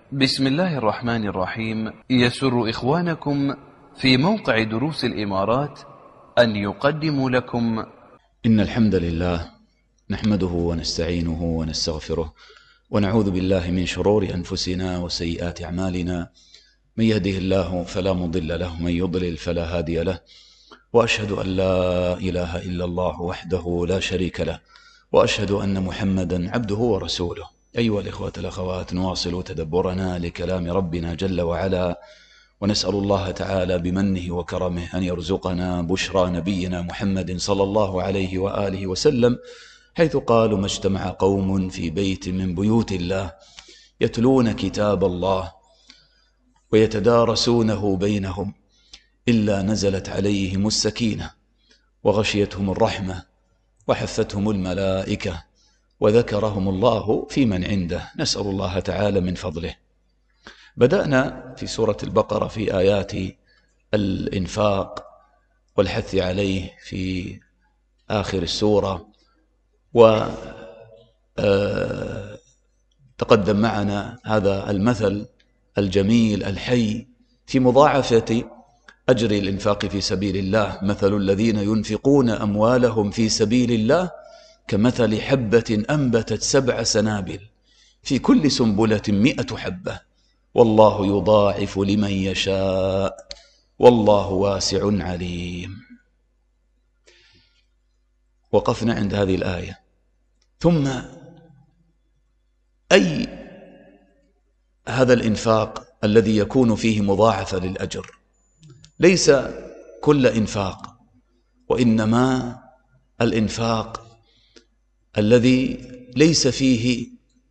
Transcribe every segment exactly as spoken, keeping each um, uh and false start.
بسم الله الرحمن الرحيم. يسر إخوانكم في موقع دروس الإمارات أن يقدموا لكم إن الحمد لله نحمده ونستعينه ونستغفره ونعوذ بالله من شرور أنفسنا وسيئات أعمالنا. من يهده الله فلا مضل له، من يضلل فلا هادي له، وأشهد أن لا إله إلا الله وحده لا شريك له، وأشهد أن محمدا عبده ورسوله. أيها الإخوة الأخوات، نواصل تدبرنا لكلام ربنا جل وعلا، ونسأل الله تعالى بمنه وكرمه أن يرزقنا بشرى نبينا محمد صلى الله عليه وآله وسلم، حيث قالوا: ما اجتمع قوم في بيت من بيوت الله يتلون كتاب الله ويتدارسونه بينهم إلا نزلت عليهم السكينة وغشيتهم الرحمة وحفتهم الملائكة وذكرهم الله في من عنده. نسأل الله تعالى من فضله. بدأنا في سورة البقرة في آيات الإنفاق والحث عليه في آخر السورة، وتقدم معنا هذا المثل الجميل الحي في مضاعفة أجر الإنفاق في سبيل الله. مثل الذين ينفقون أموالهم في سبيل الله كمثل حبة أنبتت سبع سنابل في كل سنبلة مئة حبة والله يضاعف لمن يشاء والله واسع عليم. وقفنا عند هذه الآية. ثم أي هذا الإنفاق الذي يكون فيه مضاعفة للأجر؟ ليس كل إنفاق، وإنما الإنفاق الذي ليس فيه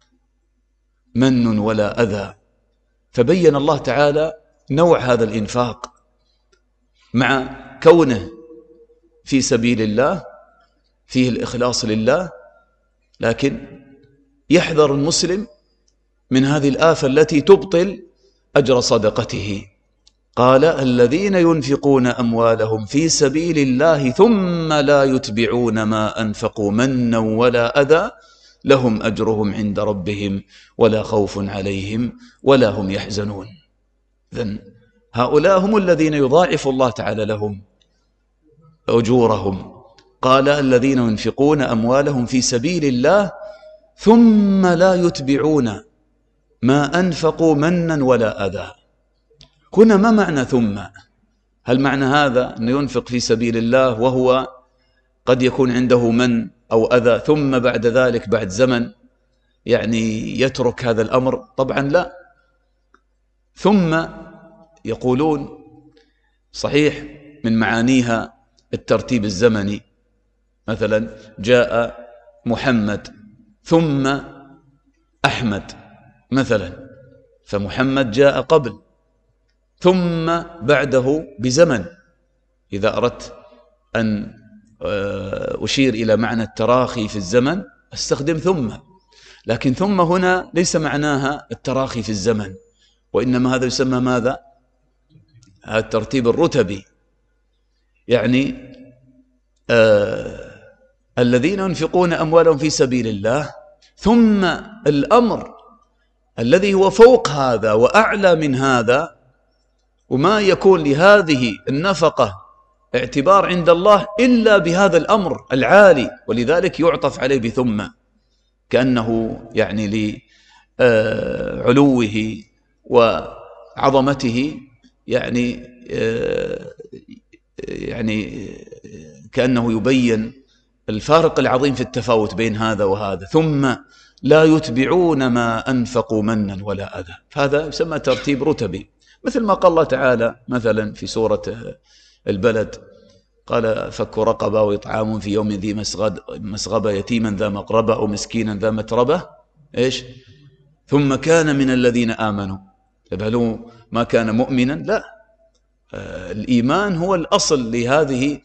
من ولا أذى. فبين الله تعالى نوع هذا الإنفاق مع كونه في سبيل الله فيه الإخلاص لله، لكن يحذر المسلم من هذه الآفة التي تبطل أجر صدقته. قال: الذين ينفقون أموالهم في سبيل الله ثم لا يتبعون ما أنفقوا منا ولا أذى لهم أجرهم عند ربهم ولا خوف عليهم ولا هم يحزنون. إذن هؤلاء هم الذين يضاعف الله تعالى لهم أجورهم. قال: الذين ينفقون أموالهم في سبيل الله ثم لا يتبعون ما أنفقوا منا ولا أذى. هنا ما معنى ثم؟ هل معنى هذا أنه ينفق في سبيل الله وهو قد يكون عنده من أو أذى، ثم بعد ذلك بعد زمن يعني يترك هذا الأمر؟ طبعا لا. ثم يقولون صحيح من معانيها الترتيب الزمني، مثلا جاء محمد ثم أحمد مثلا، فمحمد جاء قبل ثم بعده بزمن. إذا أردت أن أشير إلى معنى التراخي في الزمن أستخدم ثم، لكن ثم هنا ليس معناها التراخي في الزمن، وإنما هذا يسمى ماذا؟ هذا الترتيب الرتبي. يعني آه الذين ينفقون أموالهم في سبيل الله، ثم الأمر الذي هو فوق هذا وأعلى من هذا، وما يكون لهذه النفقة اعتبار عند الله إلا بهذا الأمر العالي، ولذلك يعطف عليه بثم، كأنه يعني لعلوه وعظمته، يعني يعني كأنه يبين الفارق العظيم في التفاوت بين هذا وهذا. ثم لا يتبعون ما أنفقوا منا ولا أذى، فهذا يسمى ترتيب رتبي. مثل ما قال الله تعالى مثلا في سورة البلد: قال: فك رقبة وإطعام في يوم ذي مسغبة يتيما ذا مقربة أو مسكينا ذا متربة، إيش؟ ثم كان من الذين آمنوا. هل هو ما كان مؤمنا؟ لا، الإيمان هو الأصل لهذه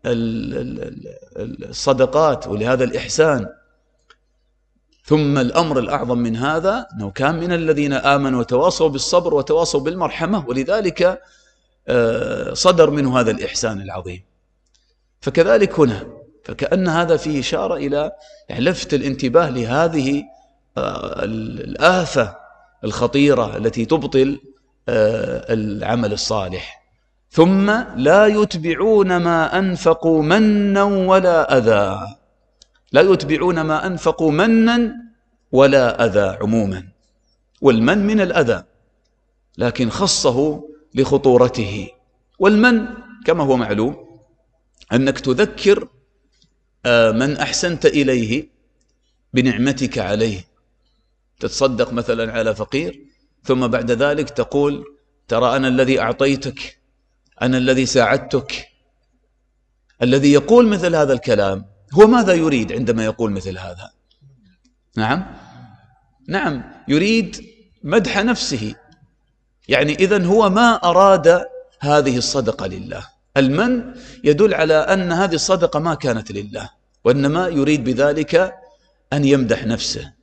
الصدقات ولهذا الإحسان. ثم الأمر الأعظم من هذا أنه كان من الذين آمنوا وتواصوا بالصبر وتواصوا بالمرحمة، ولذلك صدر منه هذا الإحسان العظيم. فكذلك هنا، فكأن هذا فيه إشارة إلى لفت الانتباه لهذه الآفة الخطيرة التي تبطل العمل الصالح. ثم لا يتبعون ما أنفقوا منا ولا أذى، لا يتبعون ما أنفقوا منا ولا أذى عموما، والمن من الأذى لكن خصه لخطورته. والمن كما هو معلوم أنك تذكر من أحسنت إليه بنعمتك عليه، تتصدق مثلا على فقير ثم بعد ذلك تقول ترى أنا الذي أعطيتك، أنا الذي ساعدتك. الذي يقول مثل هذا الكلام هو ماذا يريد عندما يقول مثل هذا؟ نعم نعم يريد مدح نفسه، يعني إذن هو ما أراد هذه الصدقة لله. المن يدل على أن هذه الصدقة ما كانت لله، وإنما يريد بذلك أن يمدح نفسه.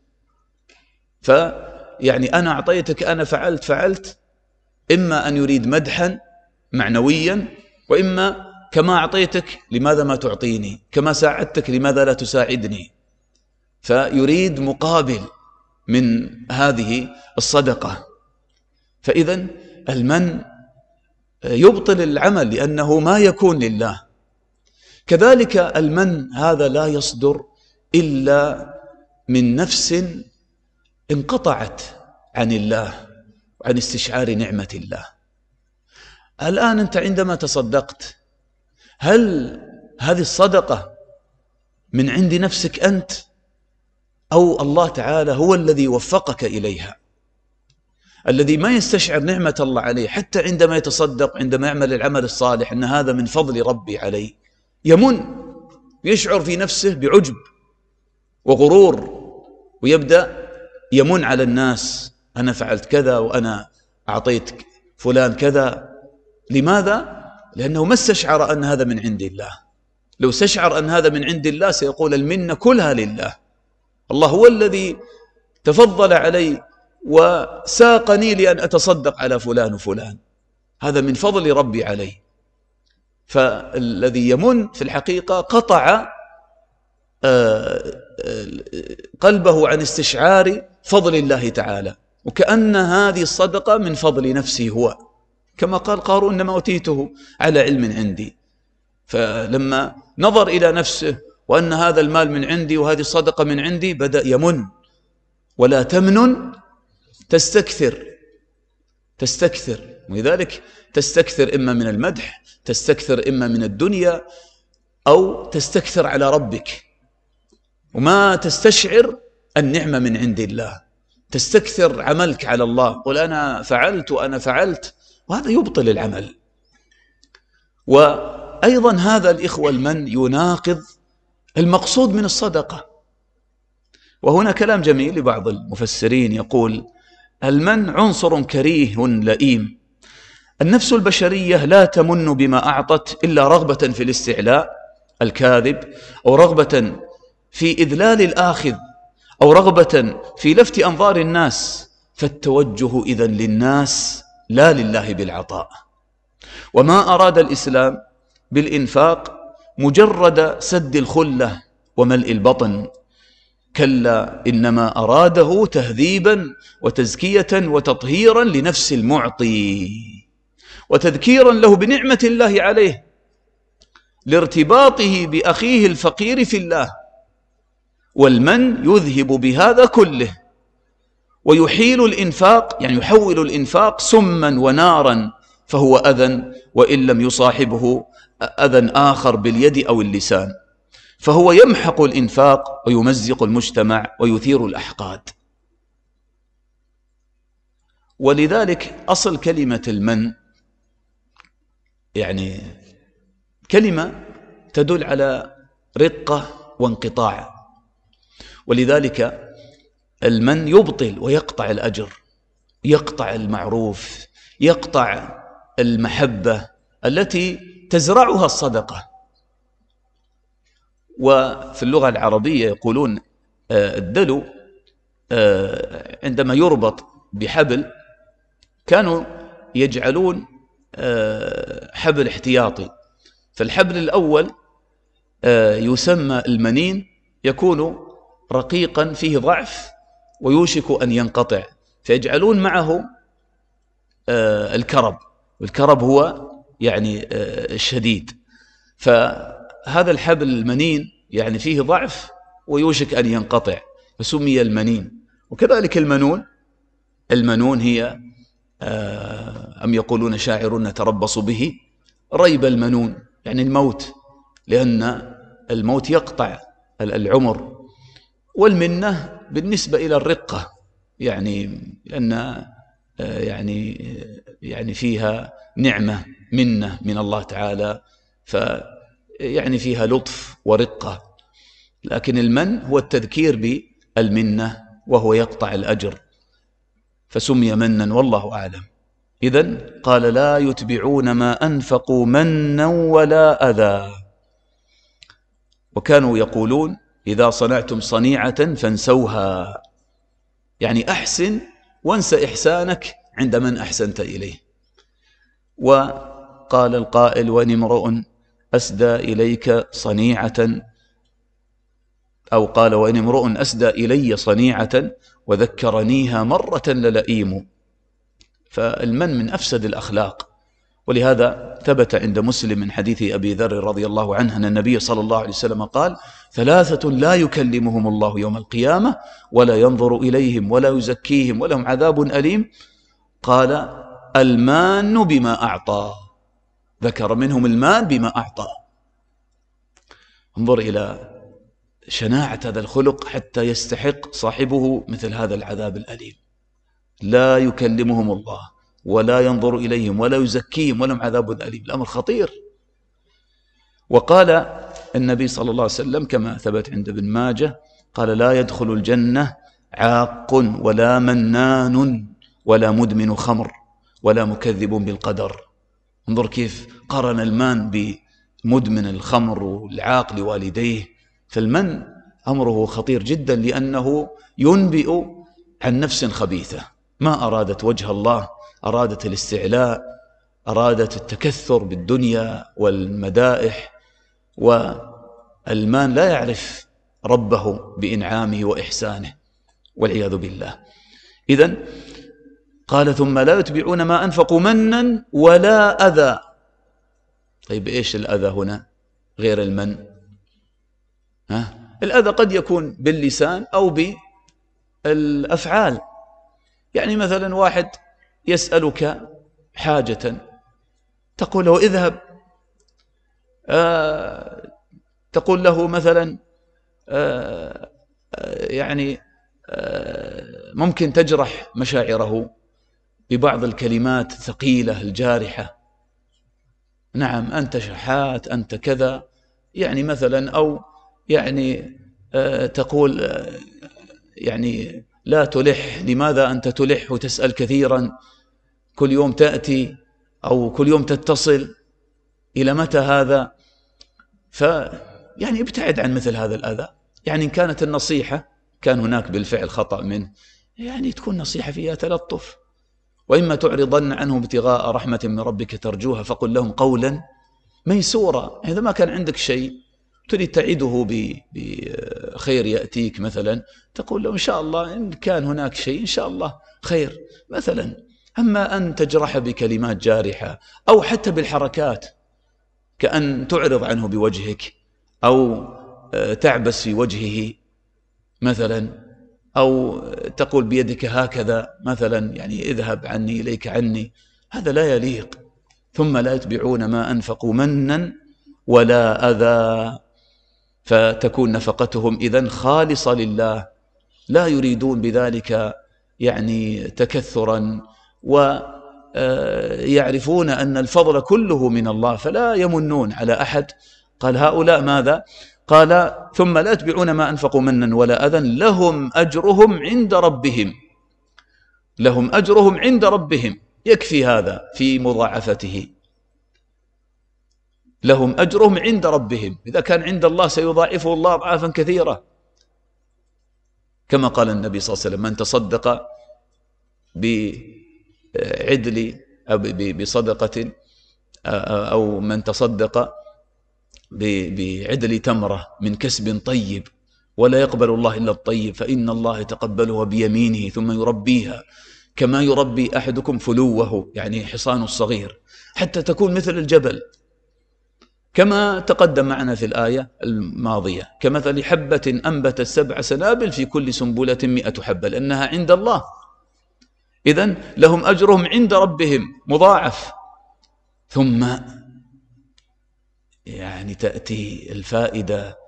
فيعني أنا أعطيتك، أنا فعلت فعلت إما أن يريد مدحا معنويا، وإما كما أعطيتك لماذا ما تعطيني، كما ساعدتك لماذا لا تساعدني. فيريد مقابل من هذه الصدقة. فإذا المن يبطل العمل لأنه ما يكون لله. كذلك المن هذا لا يصدر إلا من نفس انقطعت عن الله وعن استشعار نعمة الله. الآن أنت عندما تصدقت، هل هذه الصدقة من عند نفسك أنت، أو الله تعالى هو الذي وفقك إليها؟ الذي ما يستشعر نعمة الله عليه حتى عندما يتصدق، عندما يعمل العمل الصالح، أن هذا من فضل ربي عليه، يمن، يشعر في نفسه بعجب وغرور، ويبدأ يمن على الناس، أنا فعلت كذا وأنا أعطيت فلان كذا. لماذا؟ لأنه ما استشعر أن هذا من عند الله. لو استشعر أن هذا من عند الله سيقول المنة كلها لله، الله هو الذي تفضل علي وساقني لأن أتصدق على فلان وفلان، هذا من فضل ربي علي. فالذي يمن في الحقيقة قطع قلبه عن استشعار فضل الله تعالى، وكأن هذه الصدقة من فضل نفسه هو، كما قال قارون إنما أوتيته على علم عندي. فلما نظر إلى نفسه وأن هذا المال من عندي وهذه الصدقة من عندي بدأ يمن. ولا تمنن تستكثر، تستكثر، ولذلك تستكثر إما من المدح، تستكثر إما من الدنيا، أو تستكثر على ربك وما تستشعر النعمة من عند الله، تستكثر عملك على الله، قل أنا فعلت وأنا فعلت، وهذا يبطل العمل. وأيضا هذا الإخوة المن يناقض المقصود من الصدقة. وهنا كلام جميل لبعض المفسرين يقول المن عنصر كريه لئيم. النفس البشرية لا تمن بما أعطت إلا رغبة في الاستعلاء الكاذب، أو رغبة في إذلال الآخذ، أو رغبة في لفت أنظار الناس. فالتوجه إذن للناس لا لله بالعطاء. وما أراد الإسلام بالإنفاق مجرد سد الخلة وملء البطن، كلا إنما أراده تهذيبا وتزكية وتطهيرا لنفس المعطي، وتذكيرا له بنعمة الله عليه، لارتباطه بأخيه الفقير في الله. والمن يذهب بهذا كله ويحيل الإنفاق، يعني يحول الإنفاق سما ونارا، فهو أذى وإن لم يصاحبه أذى آخر باليد أو اللسان، فهو يمحق الإنفاق ويمزق المجتمع ويثير الأحقاد. ولذلك أصل كلمة المن يعني كلمة تدل على رقة وانقطاع، ولذلك المن يبطل ويقطع الأجر، يقطع المعروف، يقطع المحبة التي تزرعها الصدقة. وفي اللغة العربية يقولون الدلو عندما يربط بحبل كانوا يجعلون حبل احتياطي، فالحبل الأول يسمى المنين، يكون رقيقا فيه ضعف ويوشك أن ينقطع، فيجعلون معه الكرب، والكرب هو يعني الشديد. فهذا الحبل المنين يعني فيه ضعف ويوشك أن ينقطع، فسمي المنين. وكذلك المنون، المنون هي أم يقولون شاعر نتربص به ريب المنون، يعني الموت، لأن الموت يقطع العمر. والمنة بالنسبة إلى الرقة، يعني لأن يعني يعني فيها نعمة منة من الله تعالى، فيعني فيها لطف ورقة. لكن المن هو التذكير بالمنة وهو يقطع الأجر، فسمي منا والله أعلم. إذن قال لا يتبعون ما أنفقوا منا ولا أذى. وكانوا يقولون إذا صنعتم صنيعة فانسوها، يعني أحسن وانسى إحسانك عند من أحسنت إليه. وقال القائل وإن امرؤ أسدى إليك صنيعة، أو قال وإن امرؤ أسدى إلي صنيعة وذكرنيها مرة للئيم. فالمن من أفسد الأخلاق. ولهذا ثبت عند مسلم من حديث أبي ذر رضي الله عنه أن النبي صلى الله عليه وسلم قال ثلاثة لا يكلمهم الله يوم القيامة ولا ينظر إليهم ولا يزكيهم ولهم عذاب أليم. قال المان بما أعطى، ذكر منهم المال بما أعطى. انظر إلى شناعة هذا الخلق حتى يستحق صاحبه مثل هذا العذاب الأليم. لا يكلمهم الله ولا ينظر إليهم ولا يزكيهم ولهم عذاب أليم. الأمر خطير. وقال النبي صلى الله عليه وسلم كما ثبت عند ابن ماجه قال لا يدخل الجنة عاق ولا منان ولا مدمن خمر ولا مكذب بالقدر. انظر كيف قارن المان بمدمن الخمر والعاق لوالديه. فالمن أمره خطير جدا، لأنه ينبئ عن نفس خبيثة ما أرادت وجه الله، أرادت الاستعلاء، أرادت التكثر بالدنيا والمدائح. والمان لا يعرف ربه بإنعامه وإحسانه والعياذ بالله. إذن قال ثم لا يتبعون ما أنفقوا منا ولا أذى. طيب إيش الأذى هنا غير المن؟ ها؟ الأذى قد يكون باللسان أو بالأفعال. يعني مثلا واحد يسألك حاجة تقول له اذهب، آه تقول له مثلا آه يعني آه ممكن تجرح مشاعره ببعض الكلمات الثقيلة الجارحة. نعم أنت شحات، أنت كذا، يعني مثلا، أو يعني آه تقول آه يعني لا تلح، لماذا أنت تلح وتسأل كثيرا، كل يوم تأتي أو كل يوم تتصل، إلى متى هذا؟ فيعني ابتعد عن مثل هذا الأذى. يعني إن كانت النصيحة كان هناك بالفعل خطأ منه، يعني تكون نصيحة فيها تلطف. وإما تعرضن عنه ابتغاء رحمة من ربك ترجوها فقل لهم قولا ميسورا. إذا ما كان عندك شيء تريد تعيده بخير يأتيك مثلا، تقول له إن شاء الله إن كان هناك شيء إن شاء الله خير مثلا. أما أن تجرح بكلمات جارحة أو حتى بالحركات، كأن تعرض عنه بوجهك أو تعبس في وجهه مثلا، أو تقول بيدك هكذا مثلا، يعني اذهب عني إليك عني، هذا لا يليق. ثم لا يتبعون ما أنفقوا منا ولا أذى، فتكون نفقتهم إذن خالصة لله، لا يريدون بذلك يعني تكثرا، ويعرفون أن الفضل كله من الله فلا يمنون على أحد. قال هؤلاء ماذا؟ قال ثم لا يتبعون ما أنفقوا منا ولا أذى لهم أجرهم عند ربهم. لهم أجرهم عند ربهم، يكفي هذا في مضاعفته. لهم أجرهم عند ربهم، إذا كان عند الله سيضاعفه الله أضعافا كثيرة، كما قال النبي صلى الله عليه وسلم من تصدق بعدل أو بصدقة أو من تصدق بعدل تمرة من كسب طيب ولا يقبل الله إلا الطيب فإن الله يتقبلها بيمينه ثم يربيها كما يربي أحدكم فلوه، يعني حصانه الصغير، حتى تكون مثل الجبل، كما تقدم معنا في الآية الماضية، كمثل حبة أنبتت سبع سنابل في كل سنبلة مئة حبة، لأنها عند الله. إذن لهم أجرهم عند ربهم مضاعف. ثم يعني تأتي الفائدة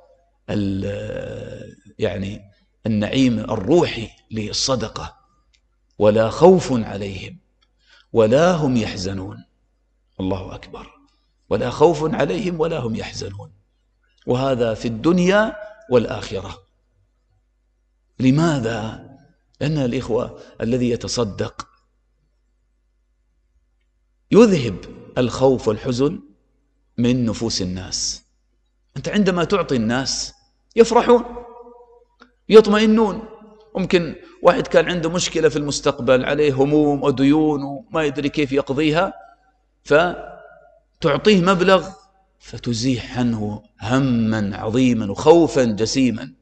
يعني النعيم الروحي للصدقة: ولا خوف عليهم ولا هم يحزنون. الله أكبر، ولا خوف عليهم ولا هم يحزنون، وهذا في الدنيا والآخرة. لماذا؟ لأن الإخوة الذي يتصدق يذهب الخوف والحزن من نفوس الناس. أنت عندما تعطي الناس يفرحون يطمئنون. ممكن واحد كان عنده مشكلة في المستقبل، عليه هموم وديون وما يدري كيف يقضيها، فتعطيه مبلغ فتزيح عنه هما عظيما وخوفا جسيما.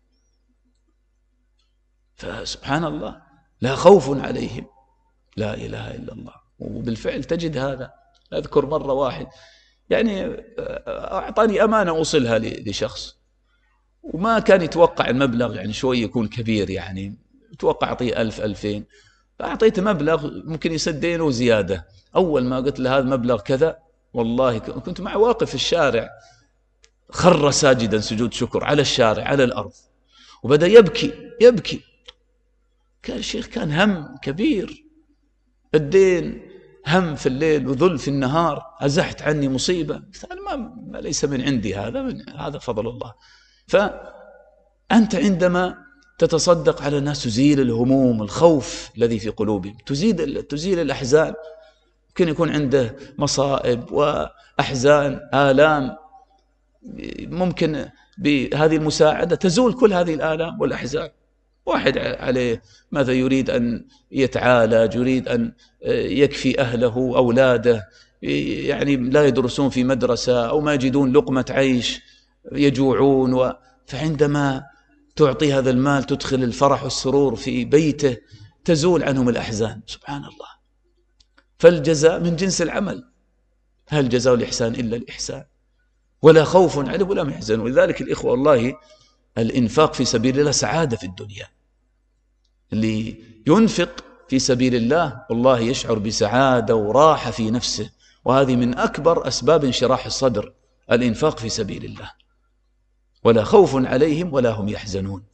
فسبحان الله، لا خوف عليهم، لا إله إلا الله. وبالفعل تجد هذا. أذكر مرة واحد يعني أعطاني أمانة أوصلها لشخص، وما كان يتوقع المبلغ يعني شوي يكون كبير، يعني يتوقع أعطيه ألف ألفين، فأعطيته مبلغ ممكن يسدين وزيادة. أول ما قلت له هذا مبلغ كذا، والله كنت مع واقف في الشارع، خر ساجدا سجود شكر على الشارع على الأرض، وبدأ يبكي يبكي. كان الشيخ كان هم كبير، الدين هم في الليل وذل في النهار، أزحت عني مصيبة. أنا ما ليس من عندي، هذا من هذا فضل الله. فأنت عندما تتصدق على الناس تزيل الهموم، الخوف الذي في قلوبهم، تزيد تزيل الأحزان. ممكن يكون عنده مصائب وأحزان آلام، ممكن بهذه المساعدة تزول كل هذه الآلام والأحزان. واحد عليه ماذا يريد أن يتعالج، يريد أن يكفي أهله أولاده، يعني لا يدرسون في مدرسة أو ما يجدون لقمة عيش، يجوعون و... فعندما تعطي هذا المال تدخل الفرح والسرور في بيته، تزول عنهم الأحزان. سبحان الله. فالجزاء من جنس العمل، هل جزاء الإحسان إلا الإحسان؟ ولا خوف عليهم ولا هم يحزنون. ولذلك الإخوة والله الإنفاق في سبيل الله سعادة في الدنيا. اللي ينفق في سبيل الله والله يشعر بسعادة وراحة في نفسه، وهذه من أكبر أسباب انشراح الصدر، الإنفاق في سبيل الله. ولا خوف عليهم ولا هم يحزنون.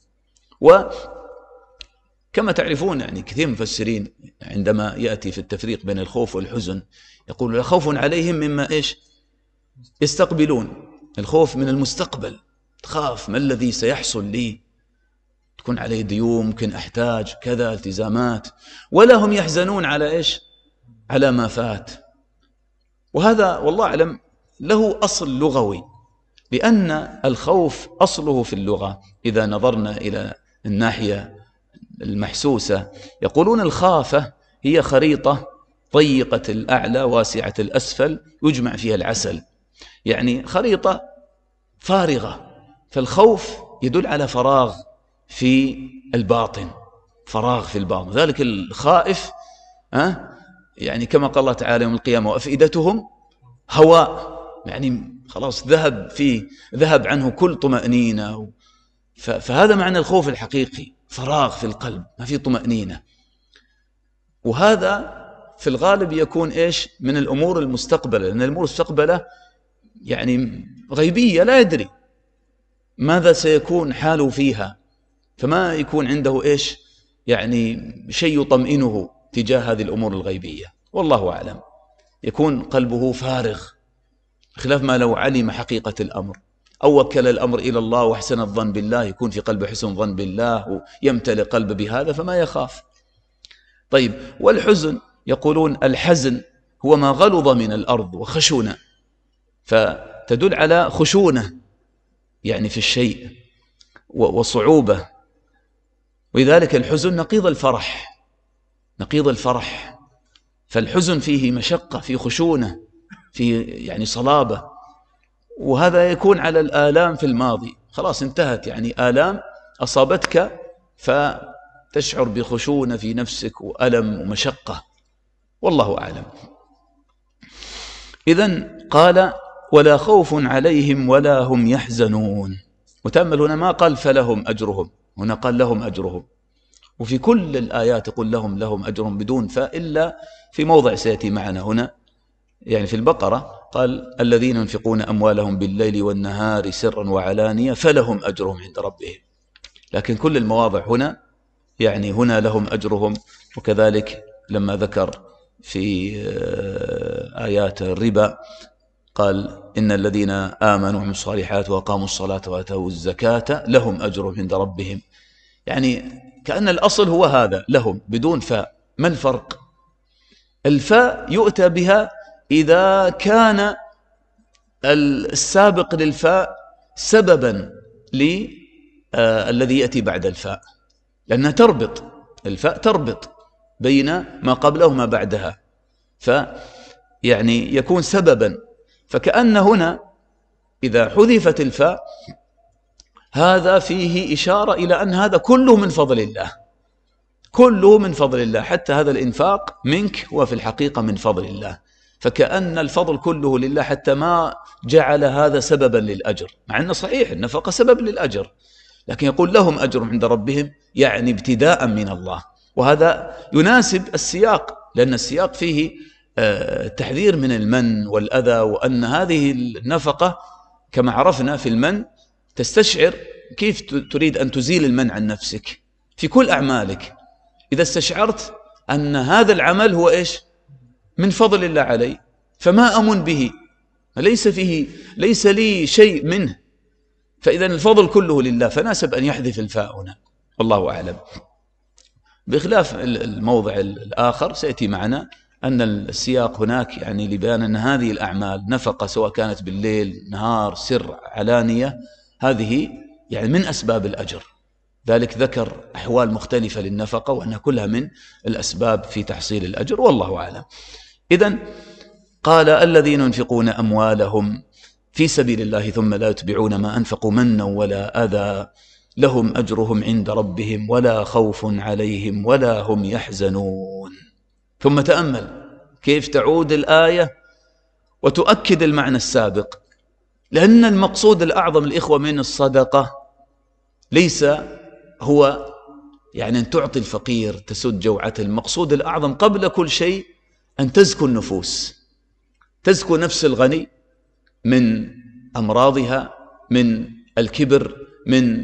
وكما تعرفون يعني كثير من المفسرين عندما يأتي في التفريق بين الخوف والحزن يقول لا خوف عليهم مما إيش يستقبلون. الخوف من المستقبل، تخاف ما الذي سيحصل لي، تكون علي ديون، ممكن أحتاج كذا، التزامات. ولا هم يحزنون على إيش؟ على ما فات. وهذا والله أعلم له أصل لغوي، لأن الخوف أصله في اللغة إذا نظرنا إلى الناحية المحسوسة يقولون الخافة هي خريطة ضيقة الأعلى واسعة الأسفل يجمع فيها العسل، يعني خريطة فارغة. فالخوف يدل على فراغ في الباطن، فراغ في الباطن. ذلك الخائف أه؟ يعني كما قال الله تعالى يوم القيامة وأفئدتهم هواء، يعني خلاص ذهب فيه ذهب عنه كل طمأنينة. فهذا معنى الخوف الحقيقي، فراغ في القلب، ما في طمأنينة. وهذا في الغالب يكون إيش؟ من الأمور المستقبلة، لأن الأمور المستقبلة يعني غيبية، لا يدري ماذا سيكون حاله فيها، فما يكون عنده إيش يعني شيء يطمئنه تجاه هذه الأمور الغيبية. والله أعلم، يكون قلبه فارغ، خلاف ما لو علم حقيقة الأمر أو وكل الأمر إلى الله وحسن الظن بالله، يكون في قلبه حسن ظن بالله ويمتلئ قلبه بهذا فما يخاف. طيب، والحزن يقولون الحزن هو ما غلظ من الأرض وخشونة، فتدل على خشونة يعني في الشيء وصعوبة. ولذلك الحزن نقيض الفرح، نقيض الفرح. فالحزن فيه مشقة، فيه خشونة، فيه يعني صلابة. وهذا يكون على الآلام في الماضي، خلاص انتهت، يعني آلام أصابتك تشعر بخشونة في نفسك وألم ومشقة، والله أعلم. إذن قال ولا خوف عليهم ولا هم يحزنون. وتأمل هنا ما قال فلهم أجرهم، هنا قال لهم أجرهم. وفي كل الآيات يقول لهم لهم أجرهم بدون فاء، إلا في موضع سيأتي معنا هنا، يعني في البقرة قال الذين ينفقون أموالهم بالليل والنهار سرا وعلانية فلهم أجرهم عند ربهم. لكن كل المواضع هنا يعني هنا لهم أجرهم. وكذلك لما ذكر في آيات الربا قال إن الذين آمنوا وعملوا الصالحات وأقاموا الصلاة وآتوا الزكاة لهم أجرهم عند ربهم. يعني كأن الأصل هو هذا لهم بدون فاء. ما الفرق؟ الفاء يؤتى بها إذا كان السابق للفاء سببا للذي يأتي بعد الفاء، لأنها تربط، الفاء تربط بين ما قبله وما بعدها، فيعني يكون سببا. فكأن هنا إذا حذفت الفاء هذا فيه إشارة إلى أن هذا كله من فضل الله، كله من فضل الله، حتى هذا الإنفاق منك هو في الحقيقة من فضل الله. فكأن الفضل كله لله، حتى ما جعل هذا سببا للأجر، مع أنه صحيح النفقة سبب للأجر، لكن يقول لهم أجر عند ربهم، يعني ابتداء من الله. وهذا يناسب السياق، لأن السياق فيه تحذير من المن والأذى، وأن هذه النفقة كما عرفنا في المن تستشعر كيف تريد أن تزيل المن عن نفسك في كل أعمالك. إذا استشعرت أن هذا العمل هو إيش؟ من فضل الله علي، فما أمن به، ليس فيه ليس لي شيء منه، فإذا الفضل كله لله، فناسب أن يحذف الفاء هنا، والله أعلم. بخلاف الموضع الآخر سيأتي معنا أن السياق هناك يعني لبيان أن هذه الأعمال نفقة سواء كانت بالليل نهار سر علانية، هذه يعني من أسباب الأجر. ذلك ذكر أحوال مختلفة للنفقة وأنها كلها من الأسباب في تحصيل الأجر، والله أعلم. إذن قال الذين ينفقون أموالهم في سبيل الله ثم لا يتبعون ما أنفقوا منا ولا أذى لهم أجرهم عند ربهم ولا خوف عليهم ولا هم يحزنون. ثم تأمل كيف تعود الآية وتؤكد المعنى السابق، لأن المقصود الأعظم الإخوة من الصدقة ليس هو يعني أن تعطي الفقير تسد جوعته. المقصود الأعظم قبل كل شيء أن تزكو النفوس، تزكو نفس الغني من أمراضها، من الكبر، من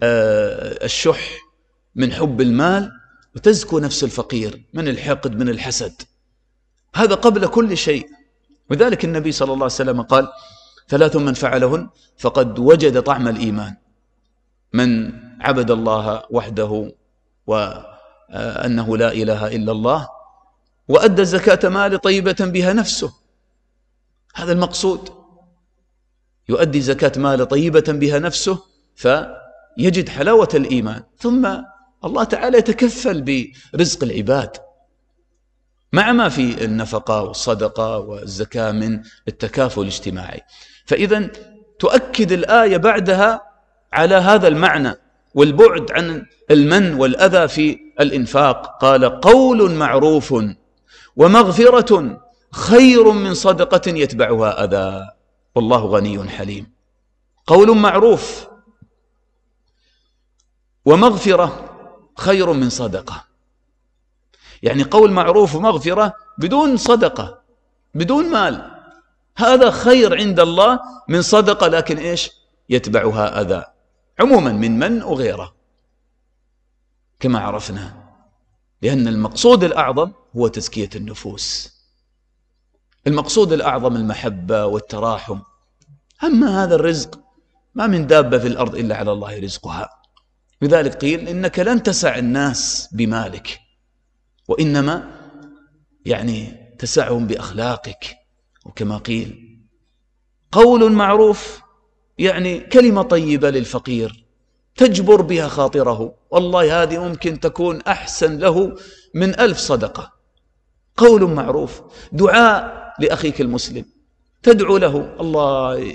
الشح، من حب المال، وتزكو نفس الفقير من الحقد، من الحسد. هذا قبل كل شيء. وذلك النبي صلى الله عليه وسلم قال ثلاث من فعلهن فقد وجد طعم الإيمان: من عبد الله وحده وأنه لا إله إلا الله، وأدى الزكاة مال طيبة بها نفسه. هذا المقصود، يؤدي زكاة مال طيبة بها نفسه فيجد حلاوة الإيمان، ثم الله تعالى يتكفل برزق العباد مع ما في النفقة والصدقة والزكاة من التكافل الاجتماعي. فإذا تؤكد الآية بعدها على هذا المعنى والبعد عن المن والأذى في الإنفاق. قال قول معروف ومغفرة خير من صدقة يتبعها أذى والله غني حليم. قول معروف ومغفرة خير من صدقة، يعني قول معروف ومغفرة بدون صدقة بدون مال، هذا خير عند الله من صدقة لكن إيش يتبعها أذى، عموما من من وغيره كما عرفنا، لأن المقصود الأعظم هو تزكية النفوس، المقصود الأعظم المحبة والتراحم. أما هذا الرزق ما من دابة في الأرض إلا على الله رزقها. لذلك قيل إنك لن تسع الناس بمالك، وإنما يعني تسعهم بأخلاقك. وكما قيل قول معروف يعني كلمة طيبة للفقير تجبر بها خاطره، والله هذه ممكن تكون أحسن له من ألف صدقة. قول معروف، دعاء لأخيك المسلم، تدعو له الله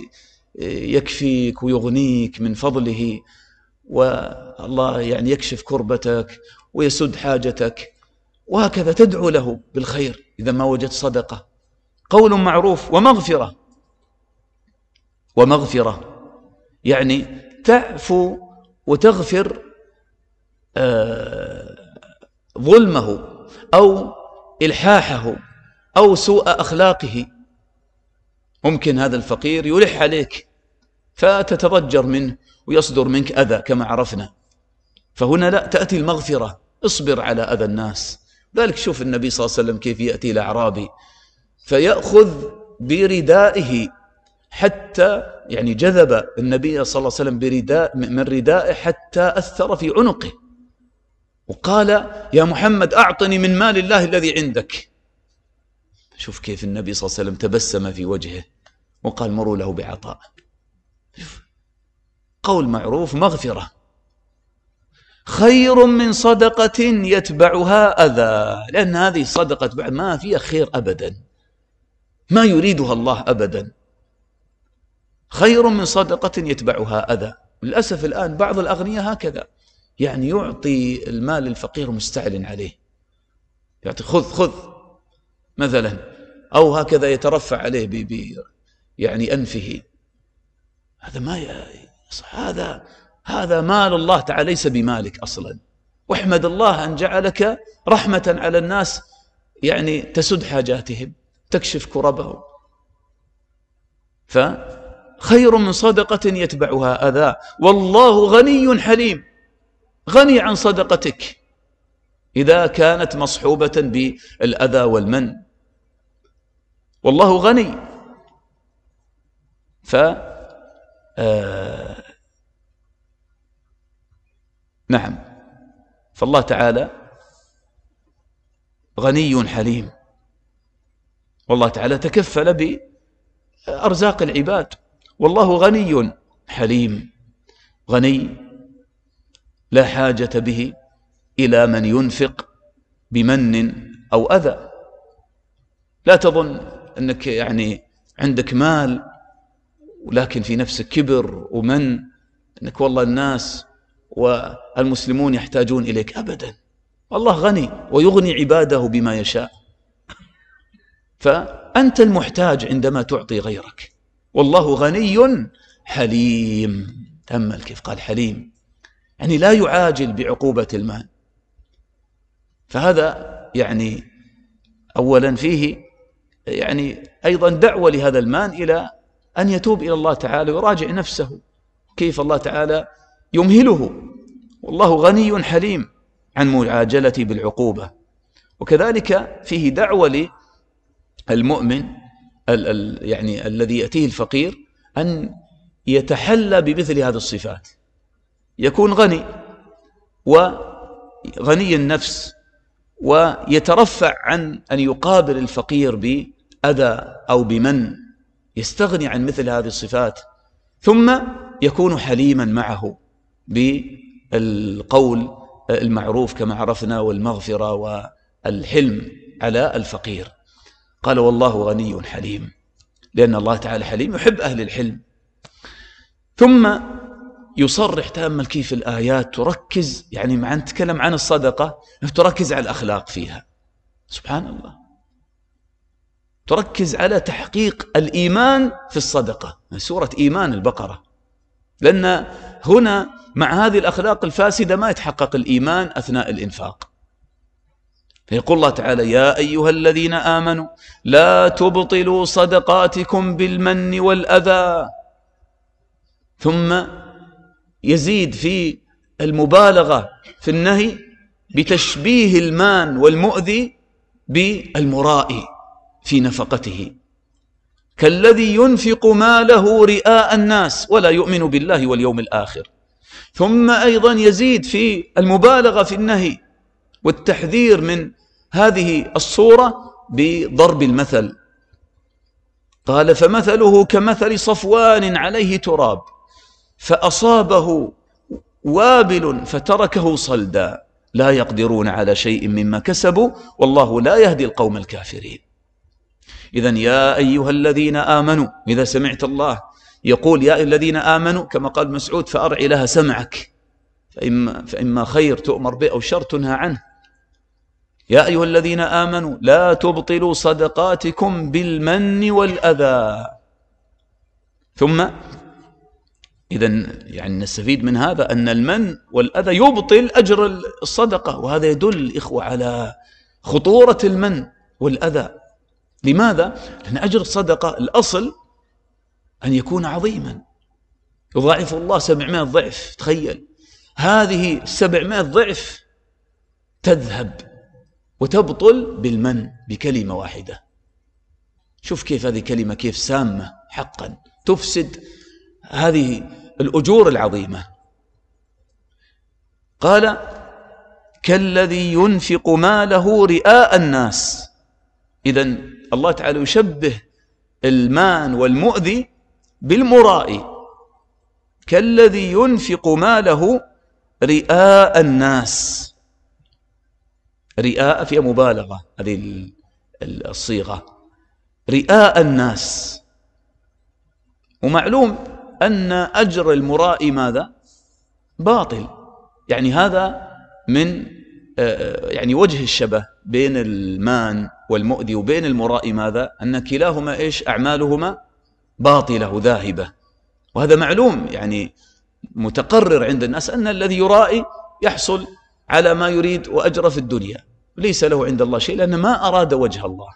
يكفيك ويغنيك من فضله، والله يعني يكشف كربتك ويسد حاجتك، وهكذا تدعو له بالخير إذا ما وجدت صدقة. قول معروف ومغفرة. ومغفرة يعني تعفو وتغفر آه ظلمه أو إلحاحه أو سوء أخلاقه. ممكن هذا الفقير يلح عليك فتتضجر منه ويصدر منك أذى كما عرفنا، فهنا لا، تأتي المغفرة، اصبر على أذى الناس. ذلك شوف النبي صلى الله عليه وسلم كيف يأتي الأعرابي فيأخذ بردائه حتى يعني جذب النبي صلى الله عليه وسلم برداء من ردائه حتى أثر في عنقه، وقال يا محمد أعطني من مال الله الذي عندك. شوف كيف النبي صلى الله عليه وسلم تبسم في وجهه وقال مروا له بعطاء. قول معروف، مغفرة، خير من صدقة يتبعها أذى، لأن هذه صدقة ما فيها خير أبدا، ما يريدها الله أبدا. خير من صدقة يتبعها أذى. للأسف الآن بعض الأغنياء هكذا، يعني يعطي المال الفقير مستعلن عليه، يعطي خذ خذ مثلا، أو هكذا يترفع عليه ب ب يعني أنفه. هذا ما ي... هذا هذا مال الله تعالى ليس بمالك أصلا، واحمد الله أن جعلك رحمة على الناس، يعني تسد حاجاتهم، تكشف كربهم. فخير من صدقة يتبعها أذى، والله غني حليم، غني عن صدقتك إذا كانت مصحوبة بالأذى والمن، والله غني. ف آه نعم، فالله تعالى غني حليم، والله تعالى تكفل بأرزاق العباد، والله غني حليم، غني لا حاجة به إلى من ينفق بمن أو أذى. لا تظن أنك يعني عندك مال ولكن في نفسك كبر ومن، أنك والله الناس والمسلمون يحتاجون إليك، أبدا. الله غني ويغني عباده بما يشاء، فأنت المحتاج عندما تعطي غيرك، والله غني حليم. تأمل كيف قال حليم، يعني لا يعاجل بعقوبة المال. فهذا يعني أولا فيه يعني أيضا دعوة لهذا المال إلى أن يتوب إلى الله تعالى ويراجع نفسه، كيف الله تعالى يمهله، والله غني حليم عن معاجلة بالعقوبة. وكذلك فيه دعوة للمؤمن ال ال يعني الذي يأتيه الفقير أن يتحلى بمثل هذه الصفات، يكون غني وغني النفس، ويترفع عن أن يقابل الفقير بأذى أو بمن، يستغني عن مثل هذه الصفات، ثم يكون حليما معه بالقول المعروف كما عرفنا، والمغفرة والحلم على الفقير. قال والله غني حليم، لأن الله تعالى حليم يحب أهل الحلم. ثم يصرح، تأمل كيف الآيات تركز، يعني مع أن تتكلم عن الصدقة تركز على الأخلاق فيها، سبحان الله، تركز على تحقيق الإيمان في الصدقة، سورة إيمان البقرة، لأن هنا مع هذه الأخلاق الفاسدة ما يتحقق الإيمان أثناء الإنفاق. فيقول الله تعالى يا أيها الذين آمنوا لا تبطلوا صدقاتكم بالمن والأذى، ثم يزيد في المبالغة في النهي بتشبيه المان والمؤذي بالمرائي في نفقته، كالذي ينفق ماله رئاء الناس ولا يؤمن بالله واليوم الآخر. ثم أيضا يزيد في المبالغة في النهي والتحذير من هذه الصورة بضرب المثل، قال فمثله كمثل صفوان عليه تراب فأصابه وابل فتركه صلدا لا يقدرون على شيء مما كسبوا والله لا يهدي القوم الكافرين. إذن يا أيها الذين آمنوا، إذا سمعت الله يقول يا أيها الذين آمنوا كما قال مسعود فأرعي لها سمعك، فإما, فإما خير تؤمر به أو شر تنهى عنه. يا أيها الذين آمنوا لا تبطلوا صدقاتكم بالمن والأذى. ثم إذن يعني نستفيد من هذا أن المن والأذى يبطل أجر الصدقة، وهذا يدل إخوة على خطورة المن والأذى. لماذا؟ لأن أجر الصدقة الأصل أن يكون عظيما، يضاعف الله سبعمائة ضعف. تخيل هذه سبعمائة ضعف تذهب وتبطل بالمن بكلمة واحدة. شوف كيف هذه كلمة كيف سامة حقا تفسد هذه الأجور العظيمة. قال كالذي ينفق ماله رئاء الناس. إذن الله تعالى يشبه المان والمؤذي بالمرائي، كالذي ينفق ماله رئاء الناس. رئاء فيها مبالغة، هذه الصيغة رئاء الناس. ومعلوم أن أجر المرائي ماذا؟ باطل. يعني هذا من يعني وجه الشبه بين المان والمؤذي وبين المرائي ماذا؟ أن كلاهما إيش؟ أعمالهما باطلة ذاهبة. وهذا معلوم يعني متقرر عند الناس أن الذي يرائي يحصل على ما يريد وأجر في الدنيا، ليس له عند الله شيء لأن ما أراد وجه الله.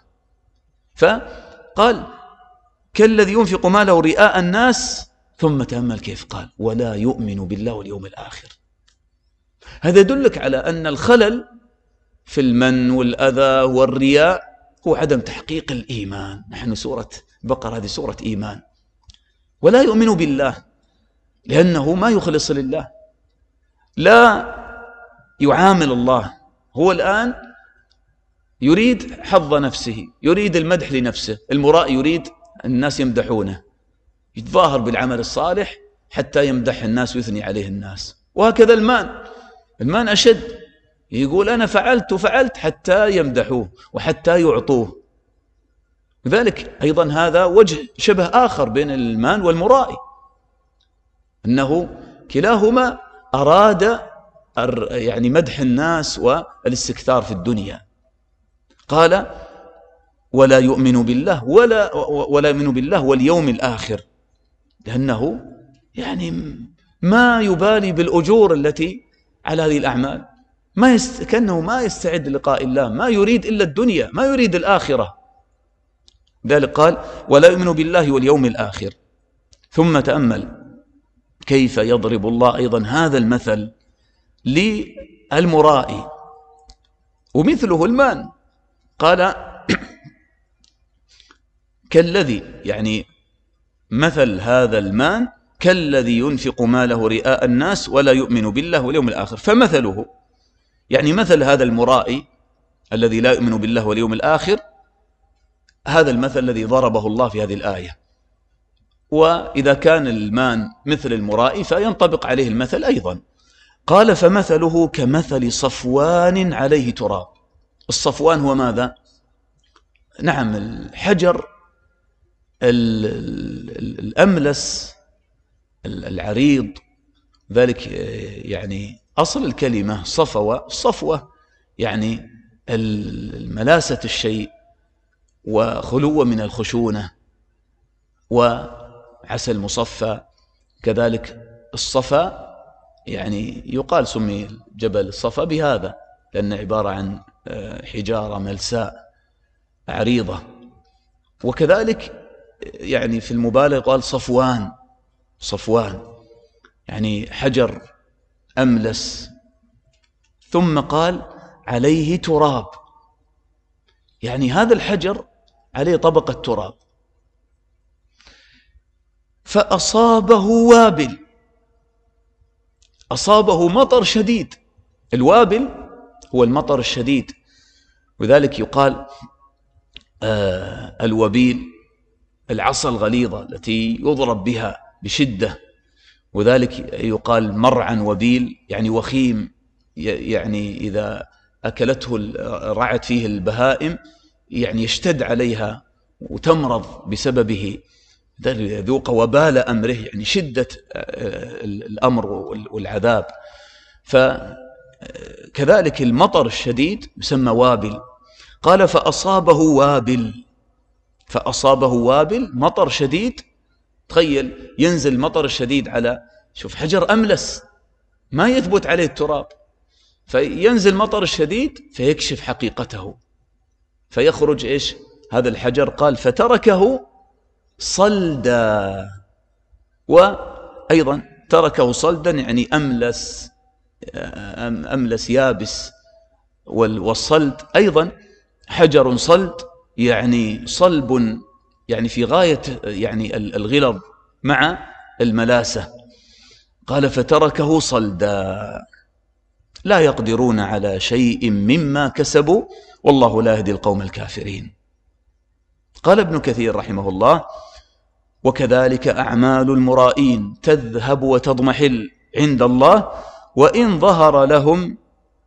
فقال كالذي ينفق ماله رئاء الناس، ثم تأمل كيف قال ولا يؤمن بالله واليوم الآخر. هذا يدلك على أن الخلل في المن والأذى والرياء هو عدم تحقيق الإيمان. نحن سورة بقرة هذه سورة إيمان. ولا يؤمن بالله لأنه ما يخلص لله، لا يعامل الله. هو الآن يريد حظ نفسه، يريد المدح لنفسه. المرائي يريد الناس يمدحونه، يتظاهر بالعمل الصالح حتى يمدح الناس ويثني عليه الناس. وهكذا المان، المان أشد، يقول أنا فعلت وفعلت حتى يمدحوه وحتى يعطوه. لذلك أيضا هذا وجه شبه آخر بين المان والمرائي، أنه كلاهما أراد يعني مدح الناس والاستكثار في الدنيا. قال ولا يؤمن بالله ولا ولا يؤمن بالله واليوم الآخر، لأنه يعني ما يبالي بالأجور التي على هذه الأعمال، ما يست... كأنه ما يستعد لقاء الله، ما يريد إلا الدنيا، ما يريد الآخرة. ذلك قال ولا يؤمن بالله واليوم الآخر. ثم تأمل كيف يضرب الله أيضا هذا المثل للمرائي، ومثله المان. قال كالذي، يعني مثل هذا المان كالذي ينفق ماله رئاء الناس ولا يؤمن بالله واليوم الآخر. فمثله يعني مثل هذا المرائي الذي لا يؤمن بالله واليوم الآخر، هذا المثل الذي ضربه الله في هذه الآية. وإذا كان المان مثل المرائي فينطبق عليه المثل أيضا. قال فمثله كمثل صفوان عليه تراب. الصفوان هو ماذا؟ نعم الحجر الأملس العريض. ذلك يعني أصل الكلمة صفوة، الصفوة يعني الملاسة الشيء وخلوة من الخشونة، وعسى المصفى. كذلك الصفا يعني يقال سمي جبل الصفا بهذا لأن عبارة عن حجارة ملساء عريضة. وكذلك يعني في المبالغة قال صفوان، صفوان يعني حجر أملس. ثم قال عليه تراب، يعني هذا الحجر عليه طبقة تراب. فأصابه وابل، أصابه مطر شديد. الوابل هو المطر الشديد، وذلك يقال آه الوبيل العصا الغليظة التي يضرب بها بشدة، وذلك يقال مرعا وبيل يعني وخيم، يعني إذا أكلته رعت فيه البهائم يعني يشتد عليها وتمرض بسببه، يذوق وبال أمره يعني شدة الأمر والعذاب. فكذلك المطر الشديد يسمى وابل. قال فأصابه وابل، فأصابه وابل مطر شديد. تخيل ينزل المطر الشديد على، شوف، حجر أملس ما يثبت عليه التراب، فينزل مطر الشديد فيكشف حقيقته، فيخرج إيش هذا الحجر؟ قال فتركه صلدا. وأيضا تركه صلدا يعني أملس، أملس يابس. والصلد أيضا حجر صلد يعني صلب، يعني في غاية يعني الغلظ مع الملاسة. قال فتركه صلدا لا يقدرون على شيء مما كسبوا والله لا يهدي القوم الكافرين. قال ابن كثير رحمه الله وكذلك أعمال المرائين تذهب وتضمحل عند الله وإن ظهر لهم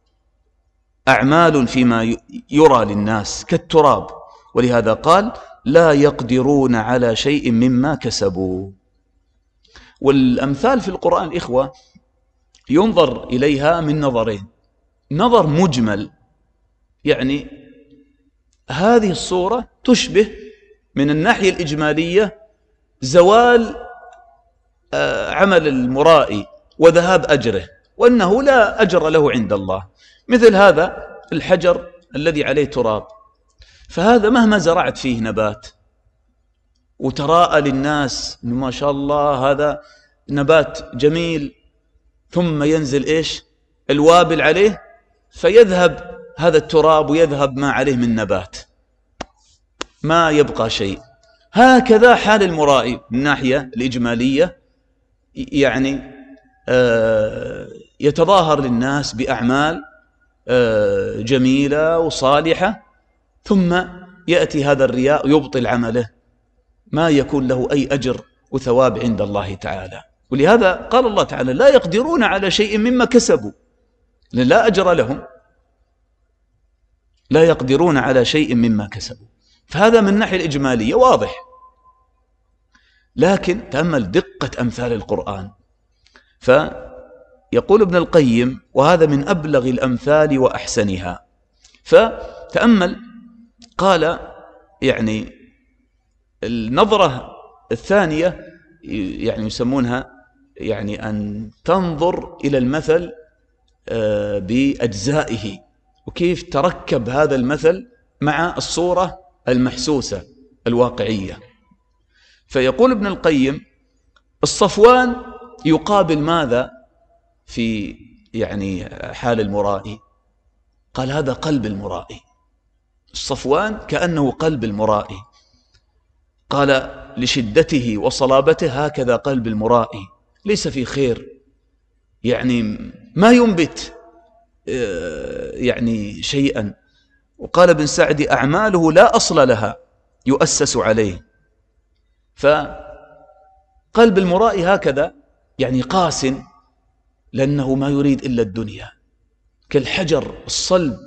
أعمال فيما يرى للناس كالتراب، ولهذا قال لا يقدرون على شيء مما كسبوا. والأمثال في القرآن إخوة ينظر إليها من نظرين: نظر مجمل، يعني هذه الصورة تشبه من الناحية الإجمالية زوال عمل المرائي وذهاب أجره، وأنه لا أجر له عند الله. مثل هذا الحجر الذي عليه تراب، فهذا مهما زرعت فيه نبات وتراءى للناس إنه ما شاء الله هذا نبات جميل، ثم ينزل إيش الوابل عليه فيذهب هذا التراب ويذهب ما عليه من نبات، ما يبقى شيء. هكذا حال المرائي من الناحية الإجمالية، يعني يتظاهر للناس بأعمال جميلة وصالحة، ثم يأتي هذا الرياء يبطل عمله، ما يكون له أي أجر وثواب عند الله تعالى. ولهذا قال الله تعالى لا يقدرون على شيء مما كسبوا، لا أجر لهم، لا يقدرون على شيء مما كسبوا. فهذا من الناحية الإجمالية واضح. لكن تأمل دقة أمثال القرآن، فيقول ابن القيم وهذا من أبلغ الأمثال وأحسنها. فتأمل قال يعني النظرة الثانية يعني يسمونها يعني أن تنظر إلى المثل بأجزائه وكيف تركب هذا المثل مع الصورة المحسوسة الواقعية. فيقول ابن القيم الصفوان يقابل ماذا في يعني حال المرائي؟ قال هذا قلب المرائي، الصفوان كأنه قلب المرائي. قال لشدته وصلابته هكذا قلب المرائي، ليس في خير، يعني ما ينبت يعني شيئا. وقال ابن سعد أعماله لا أصل لها يؤسس عليه. فقلب المرائي هكذا يعني قاس، لأنه ما يريد إلا الدنيا كالحجر الصلب.